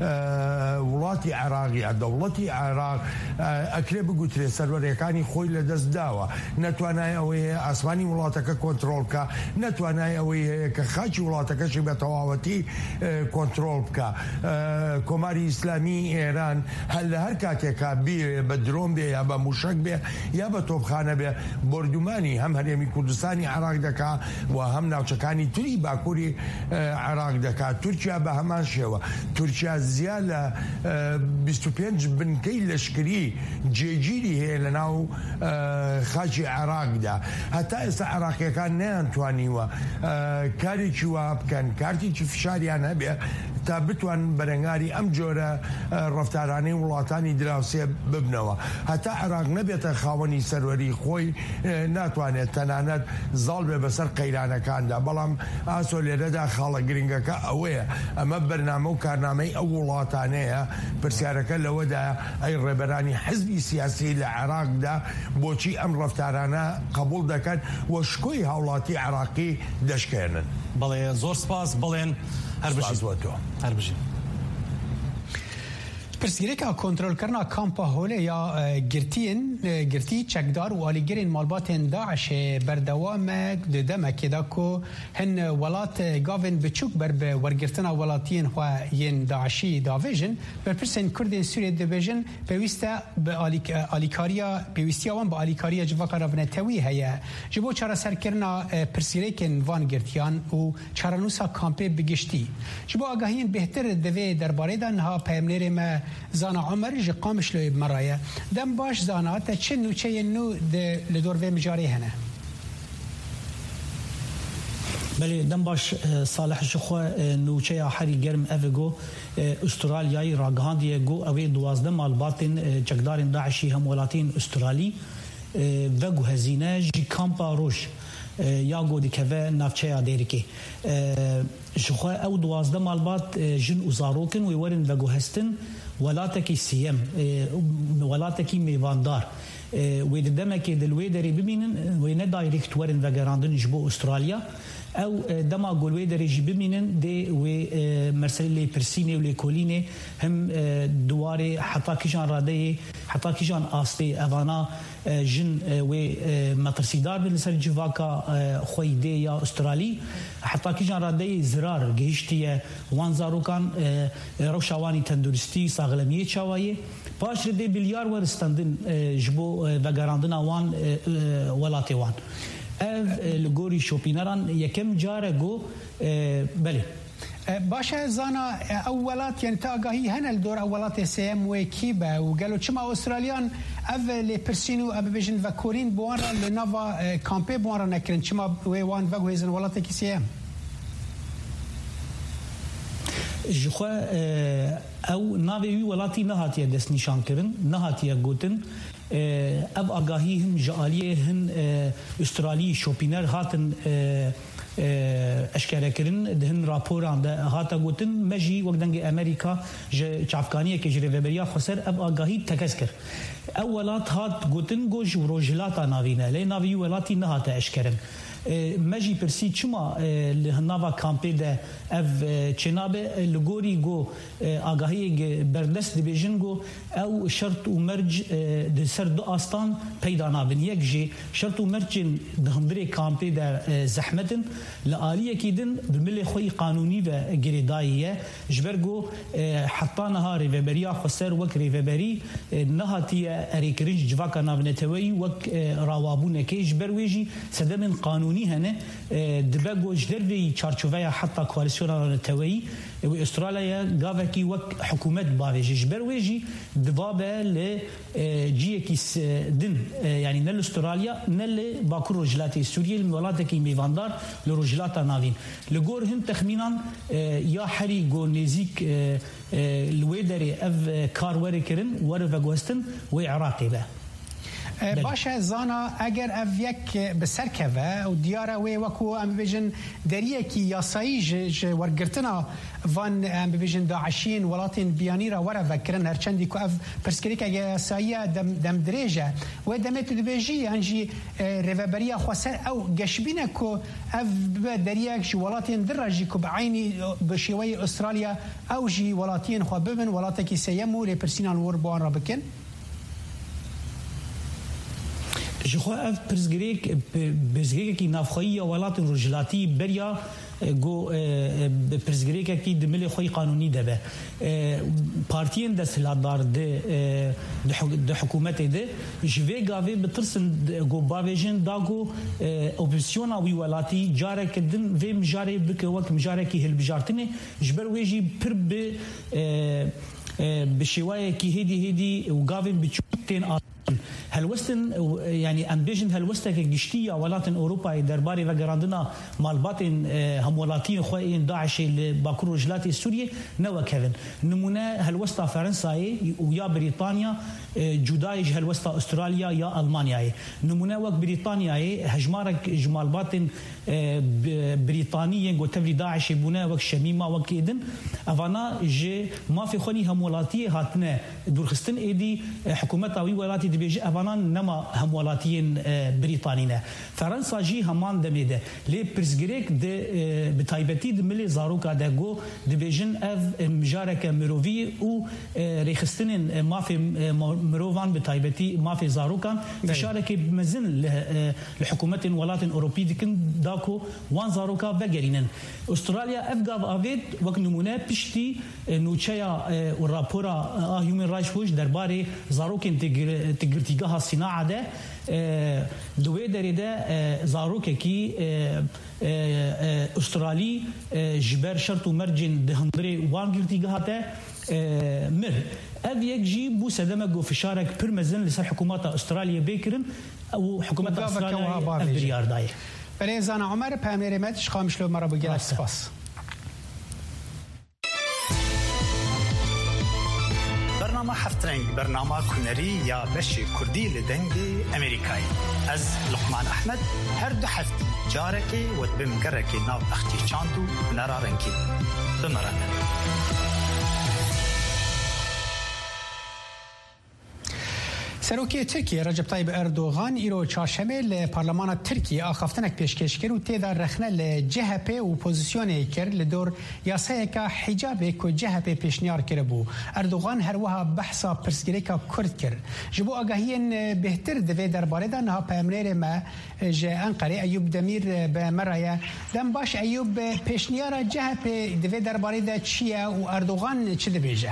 وڵاتی عێراقی دەوڵەتی عێراق ئەکرێ بگوترێ سەروەریەکانی خۆی لە دەست داوە نەتوانای ئەوەی ئاسمانی وڵاتەکە کۆنتترۆل بکە نەتوانای ئەوەی هەیە کە خاچی وڵاتەکەشی بە تەواوەتی کۆنتترۆل بکە کۆماری ئیسلامی ئێران هەر لە هەر کاتێکا بێ بە درۆم بێ یا بە موشک بێ یا بە تۆپخانە بێ بردومانی هەم هەرێمی کوردستانی عێراق دەکا و هەم ناوچەکانی توری باکووری عێراق دەکات تورکیا بە هەمان شێوە تورکیا زیاد لە بیست و پێنج بنکەی لەشکری جێگیری هەیە لە ناو خاچی عێراقدا هەتا ئێستا عێراقیەکان نەیانتوانیوە کارێکی وا بکەن کارتێکی فشاریان هەبێ تا بتوان بەرەنگاری ئەم جۆرە ڕەفتارانەی وڵاتانی دراوسێ ببنەوە هەتا عێراق نەبێتە خاوەنی سەروەری خۆی ناتوانێت تەنانەت زاڵ بێ بەسەر قەیرانەکاندا بەڵام ئاسۆ لێرەدا خاڵە گرنگەکە ئەوەیە ئەمە بەرنامە و کارنامەی ئەو وڵاتانەیە پرسیارەکە لەوەدا ئەی ڕێبەرانی حزبی سیاسی لە عێراقدا بۆچی ئەم ڕەفتارانە قبول دەکەن و شکۆی هاوڵاتی عێراقی دەشکێنن. بەڵێ زۆر سپاس بڵێن هەر بژی زۆر تۆ هەر بژی پرسیریکا کنترل کردن کامپا هوله یا گرتین گرتی چکدار و آلیگرین مالبات داعش بردوام ددم کدا کو هن ولات گاون بچوک بر به ورگرتنا ولاتین و ین داعشی داویژن بر پرسن کردین سوریه دیویژن پیوسته به آلیکاریا پیوستی آوان به آلیکاریا جواکا رفنه توی هیا جبو چرا سرکرنا پرسیریکن وان گرتیان و چرانوسا کامپی بگشتی جبو آگاهین بهتر دوی درباره دنها پیمنیر ما زانا عمر جي قامش له بمرايا دم باش زانا تا چه نوچه نو لدور و مجاري هنا بله دم باش صالح شخو نوچه حری گرم افگو استرالیای راگهاندی گو اوی دوازده مالباتن چکدارن داعشی هم ولاتین استرالی وگو هزینه جی کامپا روش یا گودی که و نفچه دیرکی شخو او دوازده مالبات جن ازاروکن و ورن وگو هستن ولاتکی سیم ولاتکی میواندار و دمکی دلوی داری ببینن و نه دایرکت ورن وگراندن جبو استرالیا او دما گلوی داری جی ببینن دی و مرسلی لی پرسینه و لی کولینه هم دواره حتی کجان راده حتی کجان آسته اوانا جن و مترسیدار به لسر جواکا خویده یا استرالی حتی کجان راده زرار گهشتیه وانزاروکان روشاوانی تندرستی ساغلمیه چاوایه باش رده بیلیار ورستندن جبو وگراندن وان ولاتی وان اف لگوری شوپینران یکم جاره گو بله باشه زانا اولات يعني تاقاهي هنا الدور اولات سيم وكيبا وقالوا كما استراليان اف لي بيرسينو اب فيجن فاكورين بوانرا لنافا كامبي بوانرا نكرن كما وان فاغو هيزن ولات كي سيم جخوا او ناوی ولاتي نهاتيه دس نشان کرن نهاتيه گوتن اب آگاهی هم جالیه هن استرالی شوپینر هاتن اشکره کرن دهن راپوران ده هاتا گوتن مجی وقتنگ امریکا چافکانیه که جری وبریا خسر اب آگاهی تکس کر اولات هات گوتن گوش و روجلاتا ناوینه لی ناوی ولاتی نهاتا اشکرن مجی پرسی چما لهناوا کامپی ده اف چنابه لگوری گو آگاهی بردست دیویژن گو او شرط و مرج ده سر دو آستان پیدا نابن یک جی شرط و مرج دهندری کامپی ده زحمتن لآلیه کیدن بملی خوی قانونی و گریداییه جبرگو حتی نهاری و بریا خسر وک ریوبری نهاتیه اریکرینج جواکا نابنتوی وک راوابونه که جبرویجی سدمن قانونی هنه دبگو جدروی چارچوبه حتی کواليسيون توي و استراليا غافكي وك حكومه باويجي جبرويجي دبابه ل جيكيس دن يعني نل استراليا نل باكور رجلاتي سوريا المولاتكي ميفاندار لرجلاتا نافين لغور هم تخمينا يا حري جو نيزيك الويدري اف كاروري كرن ورفغوستن وعراقي به باشه زانا اگر اف یک بسرکه و دیاره وی وکو ام بیجن دریه کی یاسایی ج ورگرتنا وان ام بیجن داعشین ولاتین بیانی را وره وکرن هرچندی کو اف پرسکری که یاسایی دم دم دریجه و دمت دبیجی انجی ریوبریا خسر او گشبینه کو اف دریه ج ولاتین درجی کو بعینی بشوی استرالیا او جی ولاتین خو ببن ولاتکی سیمو لی پرسینان ور بوان را بکن جخوا اف پرزگریک پرزگریک کی نافخوی ولات رجلاتی بریا گو پرزگریک کی دمل خوی قانونی دبه پارتین د سلادار ده د حکومت ده جوی گاوی بترسن گو باویجن داگو اپوزیسیون او ولاتی جاره کدن و مجاره بک وک مجاره کی هل بجارتنه جبر ویجی پر به بشوايه کی هدی هدی و گاوی بچوتین هلوستن يعني امبيجن هلوستا كجشتيه ولاتن اوروبا درباري وغراندنا مالباتن همولاتين خوين داعش باكرو رجلاتي سوريا نوا كيفن نمونه هلوستا فرنسا ويا بريطانيا جدايج هلوستا استراليا يا المانيا نمونه وك بريطانيا هجمارك جمالباتن بريطانيين وتفري داعش بنا وك شميمه وك اذن افانا جي ما في خوني همولاتي هاتنا دورخستن ايدي حكومتاوي ولاتي دبیج اوانان نما همولاتین بریتانیه فرانسا جی همان دمیده لی پرسگریک ده بتایبتی دملی زاروکا ده گو دبیجن اف مجارک مروی او ریخستن مافی مروان بتایبتی مافی زاروکان فشارک مزن لحکومت ولات اوروبی دکن داکو وان زاروکا بگرینن استرالیا اف گاف آوید وقت نمونه پشتی نوچیا و راپورا هیومن رایتس ووچ درباره زاروکن تگرتیگاه صناعه ده دوی دریده زاروک کی استرالی جبر شرط و مرجن دهندری وان گرتیگاه ده مر اف یک جی بو سدمه گو فشارک پرمزن لسر حکومت استرالیا بیکرن او حکومت استرالیا ابریار دایه بله زانا عمر پامیر مدش خامشلو مرا بگیر سپاس برنامه هفترنگ برنامه کنری یا بشی کردی لدنگی امریکایی از لقمان احمد هر دو هفته جارکی و بمگرکی ناو اختی چاندو نرارنکی بمرانه سروکی ترکیه رجب طیب اردوغان ایرو چهارشنبه لپارلمان ترکیه آخفتنک پیشکش کرد و تیدا رخنه لجهپ و پوزیسیون کرد لدور یاسای که حجاب که جهپ پیشنیار کرد بو اردوغان هر وها بحثا پرسگیری که کرد کرد جبو آگاهین بهتر دوی درباره دا نها پامریر ما جه انقره ایوب دمیر به مرایه دم باش ایوب پیشنیار جهپ دوی درباره دا چیه و اردوغان چه دبیجه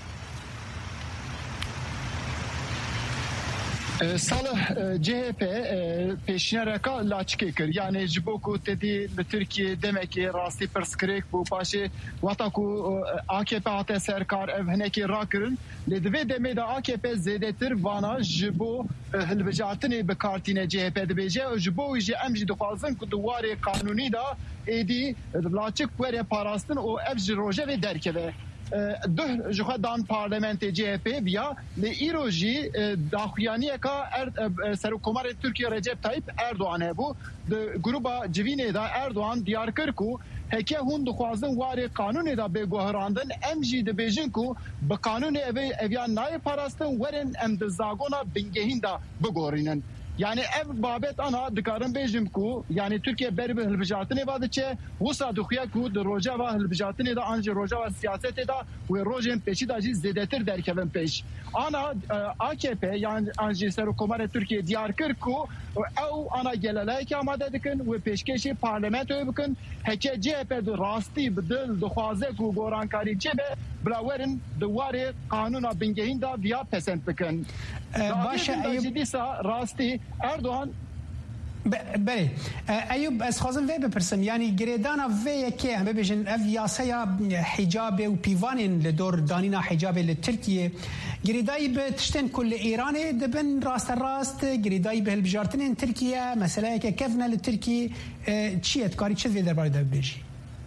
صالح جه پی پیشنهادکا لاچکی کرد یعنی جبو کو تدی لترکیه دمکی راستی پرسکریک بو پاشه وقتا کو آکپ هات سرکار هنکی را کرن لدوی دمی دا آکپ زیدتر وانا جبو هلبجاتنی بکارتینه جه پی دبیجه جبو جه امجی دخوازن که دواری قانونی دا ایدی لاچک وری پاراستن و افج روژه و درکه ده جوخه دان پارلمنت جه پی بیا لی ایروجی داخویانیه که سرکومار ترکیه رجب طیب اردوغان بو گروبا جوینه دا اردوغان دیار کر کو هکه هون دخوازن واری قانون دا بگوهراندن ام جی د بیژن کو به قانون اوی اویا نای پاراستن ورن ام د زاگونا بنگهین دا بگورینن yani ev babet ana dikarin bejim ku yani Türkiye beri bir hilbijatini vadı çe vusa duxuya ku de roja va hilbijatini da anji roja va siyasete da ve rojen peşi da zedetir derkevin peş ana A K P yani anji serukomar Türkiye diyarkır ku ev ana gelelay ki amade dikin ve peşkeşi parlamentoya bikin heke C H P de rasti bidil duxaze ku gorankari çebe blawerin duvari kanuna bingehin da via pesent bikin باشه ایوب راستی اردوغان بله ایوب از خوازم وی بپرسم یعنی گریدانا وی که هم ببیجن اف یاسیا حجاب و پیوانین لدور دانینا حجاب لترکیه گریدایی به تشتن کل ایران دبن راست راست گریدایی به هلبجارتنین ترکیه مثلا که کفنا لترکیه چیت کاری چه وی درباره دا ببیجی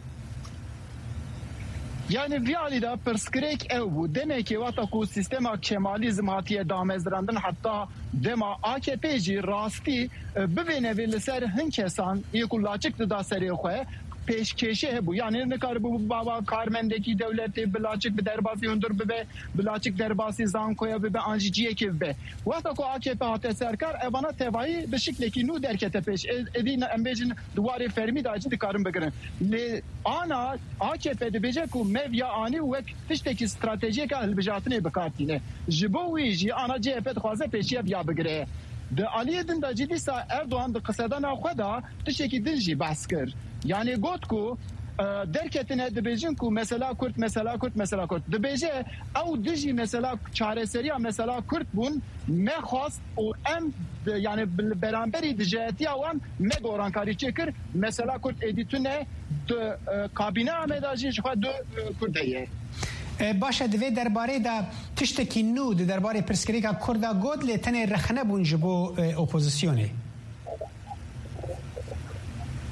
yani viyali da perskrek ev bu demek ki vata ku sistema kemalizm hatiye damezdirandın hatta dema A K P ji rasti bivene ve ser hin kesan yekullaçık da seri xoye peşkeşe bu yani ne kadar bu baba Karmen'deki devleti bilaçık bir derbasi undur be bilaçık derbasi zankoya be anjiye ki be vata ku A K P hatiye serkar evana tevai beşikleki nu derkete peş edin embejin duvarı fermi da acı dikarım begirin le ana A K P'de becek ku mevya ani ve tişteki stratejiye ka hilbijatine bekatine jibowi ji ana C H P xwaze peşiye ya begire de aliyedin da cidisa Erdoğan da kısadan axada tişteki dinji baskır yani gotku derketine dibêjin ku mesela Kürt mesela Kürt mesela Kürt dibêje ew dijî mesela çareseriya mesela Kürt bûn me xwast û em yani beramberî dijetiya wan me gorankarî çêkir mesela Kürt êdî tune de kabîne Ameda jî ji xwe du Kurdeye باشه دوی درباره دا تشتکی نو د درباره پرسکریکا کردا گود له تنه رخنه بون جبو اپوزیسیونه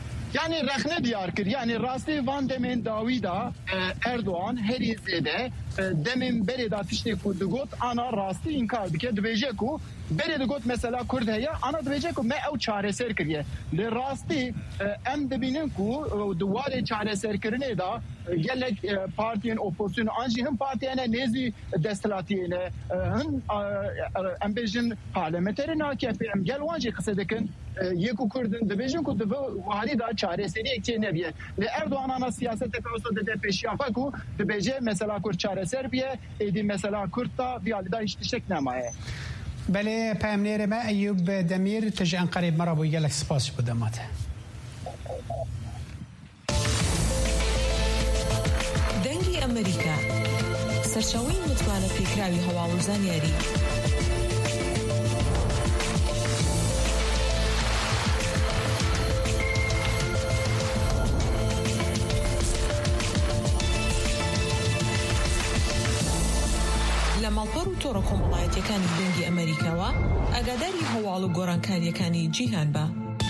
yani rexne diyar kir yani rastî van demin Dawîda Erdoğan herî zêde دمن بری داتشتی کو دگوت آنا راستی انکار بکه دبیجه کو بری دگوت مثلا کرد هیا آنا دبیجه کو ما او چاره سر کریه لراستی ام دبینن کو دوار چاره سر کرنه دا gelek partiyen opozisyon anji hem partiyene nezi destilatiye hem ambejin parlamenterin A K P em gel wanji kısadekin yeku kurdun debejin ku de vali da çareseri ekçe nebiye ve Erdoğan ana siyasete kavsa de peşiyafa ku debeje mesela kur çareser biye edi mesela kurta bir alida hiç tişek nemaye بله پیامنیر ما ایوب دمیر تجان قریب مرا بو گلک سپاس بدمات دەنگی ئەمریکا سەرچاوەی متمانە پێکراوی هەواڵ و زانیاری لە ماڵپەڕ و تۆڕە کۆمەڵایەتیەکانی دەنگی ئەمریکاوە ئاگاداری هەواڵ و گۆڕانکاریەکانی جیهان بە.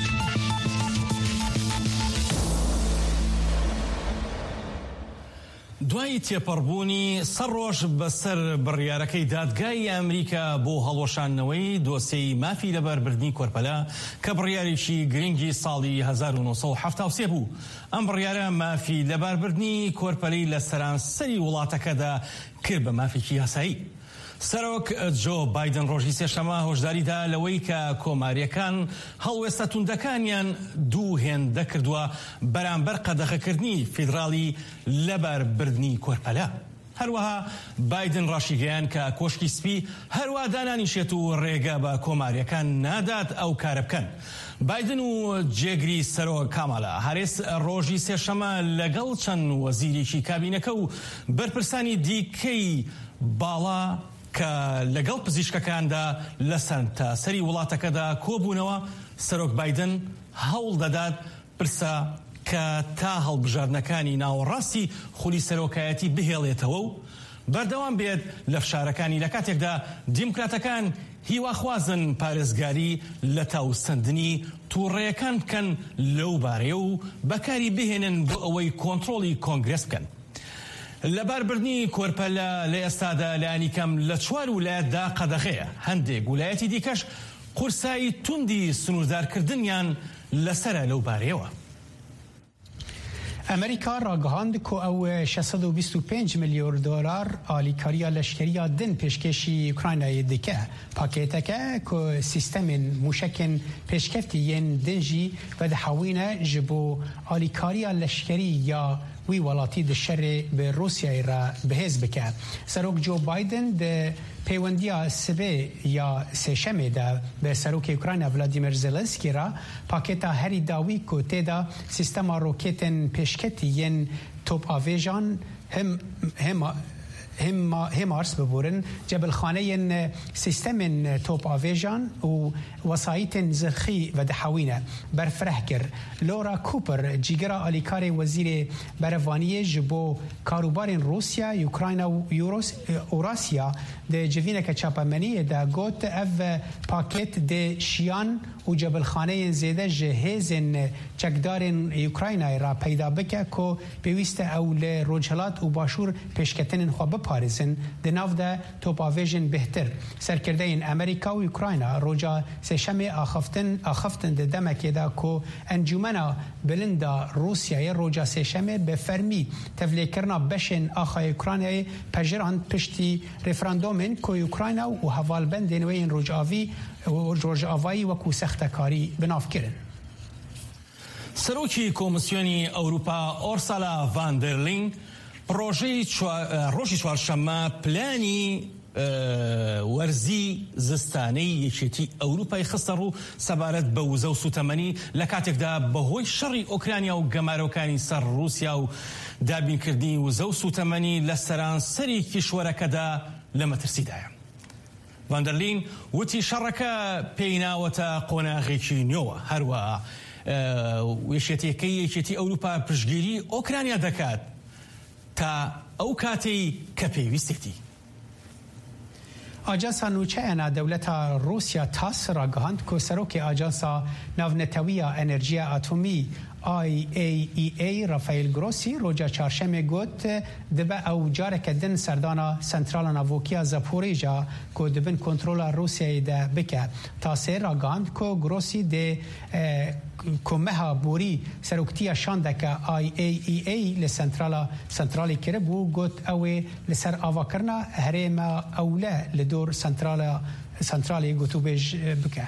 دوای تێپەڕبوونی سەر ڕۆژ بەسەر بڕیارەکەی دادگای ئەمریکا بۆ هەڵۆشانەوەی دۆسیەی مافی لەبەربردنی کۆرپەلا کە بڕیارێکی گرنگی ساڵی هەزار و نۆ سەد و حەڤتا و سێ بوو. ئەم بڕیارە مافی لەبەربردنی کۆرپەلەی لە سەرانسەری وڵاتەکەدا کرد بە مافێکی یاسایی. سەرۆک جۆ بایدن ڕۆژی سێشەمە هۆشداریدا لەوەی کە کۆماریەکان هەڵوێستە توندەکانیان دوو هێندە کردووە بەرامبەر قەدەغەکردنی فیدراڵی لەبەربردنی کۆرپەلە. هەروەها بایدن ڕاشیگەیان کە کۆشکی سپی هەروە دانانیشێت و ڕێگە بە کۆماریەکان نادات ئەو کارە بکەن. بایدن و جێگری سەرۆک کامالا هەرێس ڕۆژی سێشەمە لەگەڵ چەند وەزیرێکی کابینەکە و بەرپرسانی دیکەی باڵا کە لەگەڵ پزیشکەکاندا لە سەرتاسەری وڵاتەکەدا کۆبوونەوە سەرۆک بایدن هەوڵ دەدات پرسە کە تا هەڵبژاردنەکانی ناوەڕاستی خولی سەرۆکایەتی بهێڵێتەوە و بەردەوام بێت لە فشارەکانی لە کاتێکدا دیموکراتەکان هیواخوازن پارێزگاری لە تاوسەندنی تووڕێیەکان بکەن لەو بارەیە و بەکاری بهێنن بۆ ئەوەی کۆنتڕۆڵی کۆنگرێس بکەن. لەبەربردنی کۆرپەلە لە ئێستادا لایانی کەم لە چوار ویلایەتدا قەدەغەیە. هەندێک ویلایەتی دیکەش قورسایی توندی سنووردارکردنیان لەسەرە لەو بارەیەوە. امریکا راگهاند که او ششصد و بیست و پنج میلیارد دلار آلیکاریا لشکریا دن پیشکشی اوکراینای دیگه پاکیته که سیستم موشکن پیشکفتی ین دنجی و دحوینه جبو آلیکاریا لشکری یا وی ولاتی دشر به روسیای را بهز بکه. سروک جو بایدن ده پیوندیا سبه یا سشمه ده به سروک اوکراین ولادیمیر زلنسکی را پاکتا هری داوی که تیدا سیستم روکتن پیشکتی ین توپ آویجان هم هم هم همارس ببورن جبل خانه سیستم توپ آویجان و وسایت زرخی و دحوینه برفره کر لورا کوپر جیگرا آلیکار وزیر بروانی جبو کاروبار روسیا اوکراین و یوروس اوراسیا ده جوینه که چاپمنی ده گوت اف پاکت ده شیان و جبل خانه زیده جهازن چکدارن اوکراین را پیدا بکه که پیوسته اول روجهلات و باشور پیشکتن خواب پاریزن ده ناو ده توپ آویژن بهتر سرکرده این امریکا و اوکراین روجا سشم آخفتن آخفتن ده دمکه ده که انجمنا بلندا روسیای روجا سشم به فرمی تفلیکرنا بشن آخای اوکراین پجران پشتی رفراندومن که اوکراین و حوالبندن و این روجاوی ڕۆژئاوایی وەکو سەختەکاری بنافکردن. سەرۆکی کۆمسیۆنی ئەوروپا ئۆرسالا ڤاندەرلین ڕۆژی چوارشەممە پلانی وەرزی زستانەی یەکێتی ئەوروپای خستە ڕوو سەبارەت بە وزە و سوتەمەنی لە کاتێکدا بەهۆی شەڕی ئۆکرانیا و گەمارۆکانی سەر رووسیا و دابینکردنی وزە و سوتەمەنی لە سەرانسەری کیشوەرەکەدا لە مەترسیدایە. ڤاندەرلین وتی شەڕەکە پێی ناوەتە قۆناغێکی نوێوە هەروە وێشێتیەکەی یەکێتی ئەوروپا پشتگیری ئۆکرانیا دەکات تا ئەو کاتەی کە پێویستێتی. آجانسا نوچهانا دولتا روسیا تاس را گهاند که سروک آجانسا ناونتویا انرژی اتمی آی ای ای ای رافائیل گروسی روجا چهارشنبه گوت دبه او جارک دن سردانا سنترال ناووکیا زاپوریژا کو دبن کنترل روسیای ده بکه تاسه راگاند کو گروسی ده کومها بوری سروکتیا شاندکه آی ای ای ای لسنترالا سنترالی کره بو گوت اوه لسر آوا کرنا هرما اوله لدور سنترالا سنترالی گوتو بیج بکه.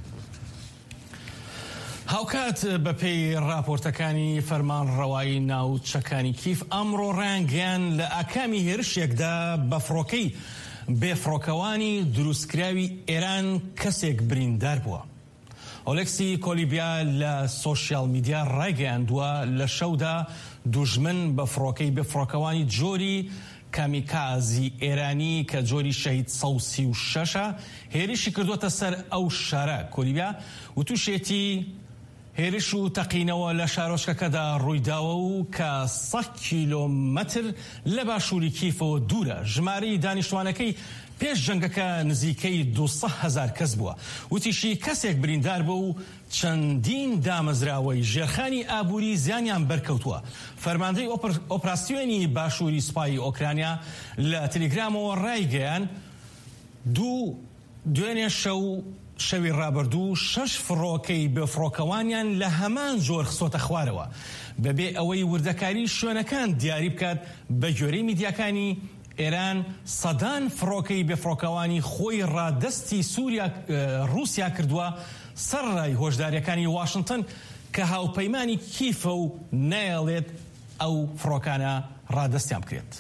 هاوکات بەپێی راپۆرتەکانی فەرمانڕەوایی ناوچەکانی کیف ئەمڕۆ ڕانگەیان لە ئاکامی هێرشێکدا بە فڕۆکەی بێفڕۆکەوانی دروستکراوی ئێران کەسێک بریندار بووە. ئۆلێکسی کۆلیبیا لە سۆشیال میدیا ڕایگەیاندووە لە شەودا دوژمن بە فڕۆکەی بێفڕۆکەوانی جۆری کامیکازی ئێرانی کە جۆری شەهید سەد و سی و شەشە هێرشی کردوتە سەر ئەو شارە. کۆلیبیا و تووشێتی هێرش و تەقینەوە لە شارۆچکەکەدا ڕوویداوە و کە سەد کیلۆمەتر لە باشووری کیفەوە دوورە. ژمارەی دانیشتوانەکەی پێش جەنگەکە نزیکەی دووسەد هەزار کەس بووە. وتیشی کەسێک بریندار بوو و چەندین دامەزراوەی ژێرخانی ئابووری زیانیان بەرکەوتووە. فەرماندەی ئۆپراسیۆنی باشووری سوپای ئۆکرانیا لە تەلەگرامەوە ڕایگەیان دوو دوێنێ شەو شەوی ڕابردوو شەش فڕۆکەی بێفڕۆکەوانیان لە هەمان جۆر خسۆتە خوارەوە بەبێ ئەوەی وردەکاری شوێنەکان دیاری بکات. بە گوێرەی میدیاکانی ئێران سەدان فڕۆکەی بێفڕۆکەوانی خۆی ڕادەستی سووریا رووسیا کردووە سەرڕای هۆشداریەکانی واشنگتن کە هاوپەیمانی کیفە و نایەڵێت ئەو فڕۆکانە ڕادەستیان بکرێت.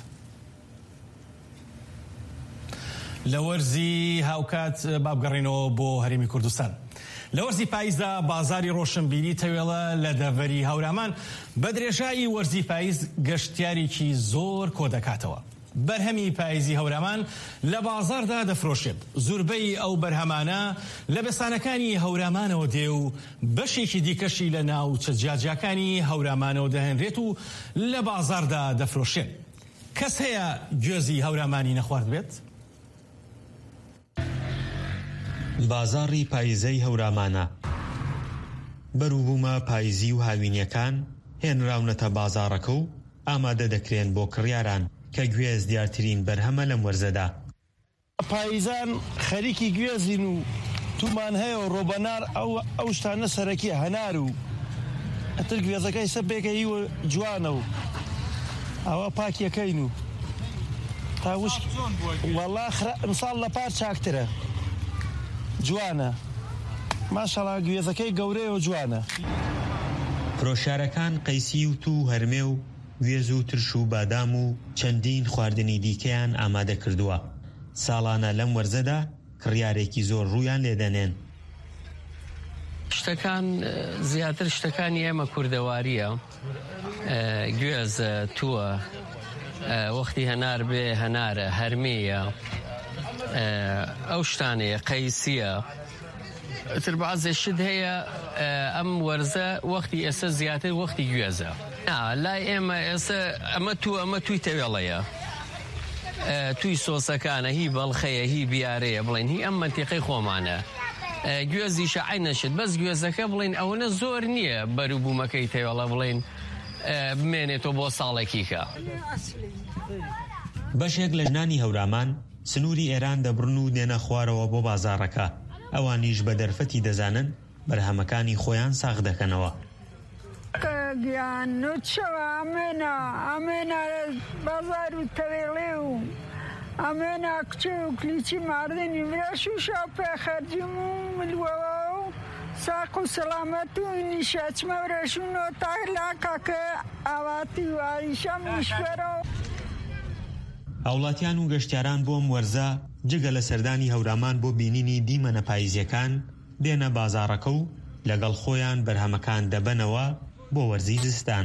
لە وەرزی هاوکات بابگەڕێنەوە بۆ هەرێمی کوردستان. لە وەرزی پاییزدا بازاری ڕۆشنبیری تەوێڵە لە دەڤەری هەورامان بە درێژایی وەرزی پاییز گەشتیارێکی زۆر کۆ دەکاتەوە. بەرهەمی پاییزی هەورامان لە بازاردا دەفرۆشێت. زوربەی ئەو بەرهەمانە لە بێسانەکانی هەورامانەوە دێ و بەشێکی دیکەشی لە ناوچە جیاجیاکانی هەورامانەوە دەهێنرێت و لە بازاردا دەفرۆشێت. کەس هەیە گوێزی هەورامانی نەخوارد بێت؟ بازاڕی پاییزەی هەورامانە بەرووبوومە پاییزی و هاوینیەکان هێنراونەتە بازاڕەکە و ئامادە دەکرێن بۆ کڕیاران کە گوێز دیارترین بەرهەمە لەم وەرزەدا. پاییزان خەریکی گوێزین و تومان هەیە و ڕۆبەنار ئەو شتانە سەرەکی هەنار و ئەتر گوێزەکەی سە بێکەی و جوانە و ئەوە پاکیەکەین و تا وشک وەڵا ئەمساڵ لە پار چاکترە جوانە ماشەڵا گوێزەکەی گەورەیە و جوانە. فرۆشارەکان قەیسی و تو هەرمێ و گوێز و ترش و بادام و چەندین خواردنی دیکەیان ئامادە کردووە. ساڵانە لەم وەرزەدا کڕیارێکی زۆر ڕوویان لێدەنێن. شتەکان زیاتر شتەکانی ئێمە کوردەواریە. گوێز تووە، وەختی هەنار بێ هەنارە، هەرمەیە، ئەو شتانەیە، قەیسیە. تر بەعزێ شت هەیە ئەم وەرزە وەختی ئێستا زیاتر وەختی گوێزە. لای ئێمە ئێستا ئەمە تو ئەمە توی تەوێڵەیە، توی سۆسەکانە، هی بەڵخەیە، هی بیارەیە بڵێن هی ئەم مەنتیقەی خۆمانە. گوێزی شەعی نەشت بەس گوێزەکە بڵێن ئەوەنە زۆر نییە بەرووبوومەکەی تەوێڵە بڵێن بمێنێتەوە بۆ ساڵێکی کە. بەشێک لە ژنانی هەورامان سنووری ئێران دەبڕن و دێنە خوارەوە بۆ بازاڕەکە. ئەوانیش بە دەرفەتی دەزانن بەرهەمەکانی خۆیان ساغ دەکەنەوە. گیان نوچەوە ئەمێنە ئەمێنە بازار و تەوێڵێ و ئەمێنە کچێ و کلیچی ماردنی مرەش و شاو پێخەرجیم و ملوەوە و ساق و سەلامەت و نیشەچمە و ڕێشونەوە تالاکە کە ئاواتی و ئاریشەم نیشوەرە. هاوڵاتیان و گەشتیاران بۆم وەرزە جگە لە سەردانی هەورامان بۆ بینینی دیمەنە پاییزیەکان دێنە بازاڕەکە و لەگەڵ خۆیان بەرهەمەکان دەبەنەوە بۆ وەرزی زستان.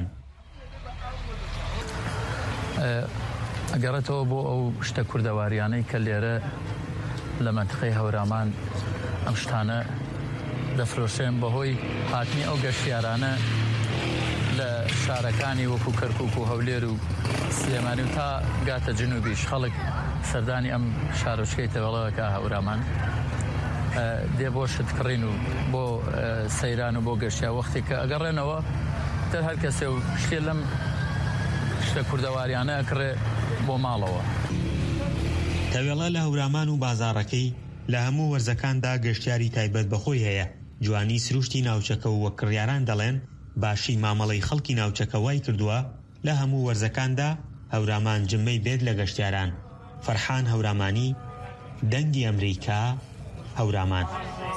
ئەگەڕێتەوە بۆ ئەو شتە کوردەواریانەی کە لێرە لە مەنتقەی هەورامان ئەم شتانە دەفرۆشێن بەهۆی هاتنی ئەو گەشتیارانە لە شارەکانی وەکو کەرکووک و هەولێر و سلێمانی و تا گاتە جنوبیش خەڵک سەردانی ئەم شارۆچکەی تەوێڵەوەکە هەورامان دێ بۆ شتکڕین و بۆ سەیران و بۆ گەشتیا وەختی کە ئەگەڕێنەوە تر هەر کەسێ و شتێ لەم شتە کوردەواریانە ئەکڕێ بۆ ماڵەوە. تەوێڵە لە هەورامان و بازاڕەکەی لە هەموو وەرزەکاندا گەشتیاری تایبەت بەخۆی هەیە. جوانی سروشتی ناوچەکە و وەک کڕیاران دەڵێن باشی مامەڵەی خەڵکی ناوچەکە وای کردووە لە هەموو وەرزەکاندا هەورامان جمەی بێت لە گەشتیاران. فەرحان هەورامانی، دەنگی ئەمریکا، هەورامان.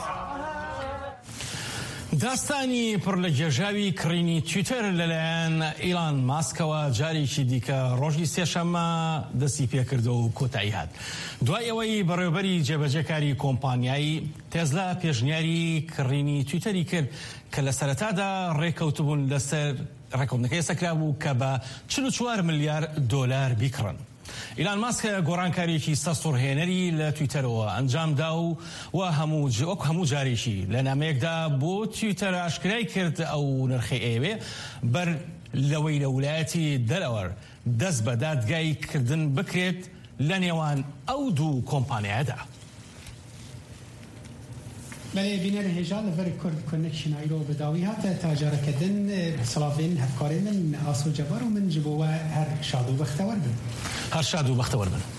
داستانی پڕ لە گێژاوی کڕینی تویتەر لەلایەن ئیلان ماسکەوە جارێکی دیکە ڕۆژی سێشەممە دەستی پێکردە و کۆتایی هات. دوای ئەوەی بەڕێوەبەری جێبەجێکاری کۆمپانیایی تێزلا پێشنیاری کڕینی تویتەری کرد کە لە سەرەتادا ڕێکەوتبوون لەسەر ڕێکەوتنەکەی سەکرا بوو کە بە چل و چوار ملیار دۆلار بیکڕن. ئیلان ماسکە گۆڕانکاریەکی سەسوڕهێنەری لە تویتەرەوە ئەنجامدا و و هەموو وەک هەموو جارێکی لە نامەیەکدا بۆ تویتەر ئاشکرای کرد ئەو نرخی ئێوێ بەر لەوەی لە ویلایەتی دەلەوەر دەست بە دادگای کردن بکرێت لە نێوان ئەو دوو کۆمپانیادا. بله بینر هجال ور کرد کنکشن ایرو بداوی هات تاجرکدن سلافین هفکاری من آسو جبار و من جبوه هر شادو بختور بن هر شادو بختور بن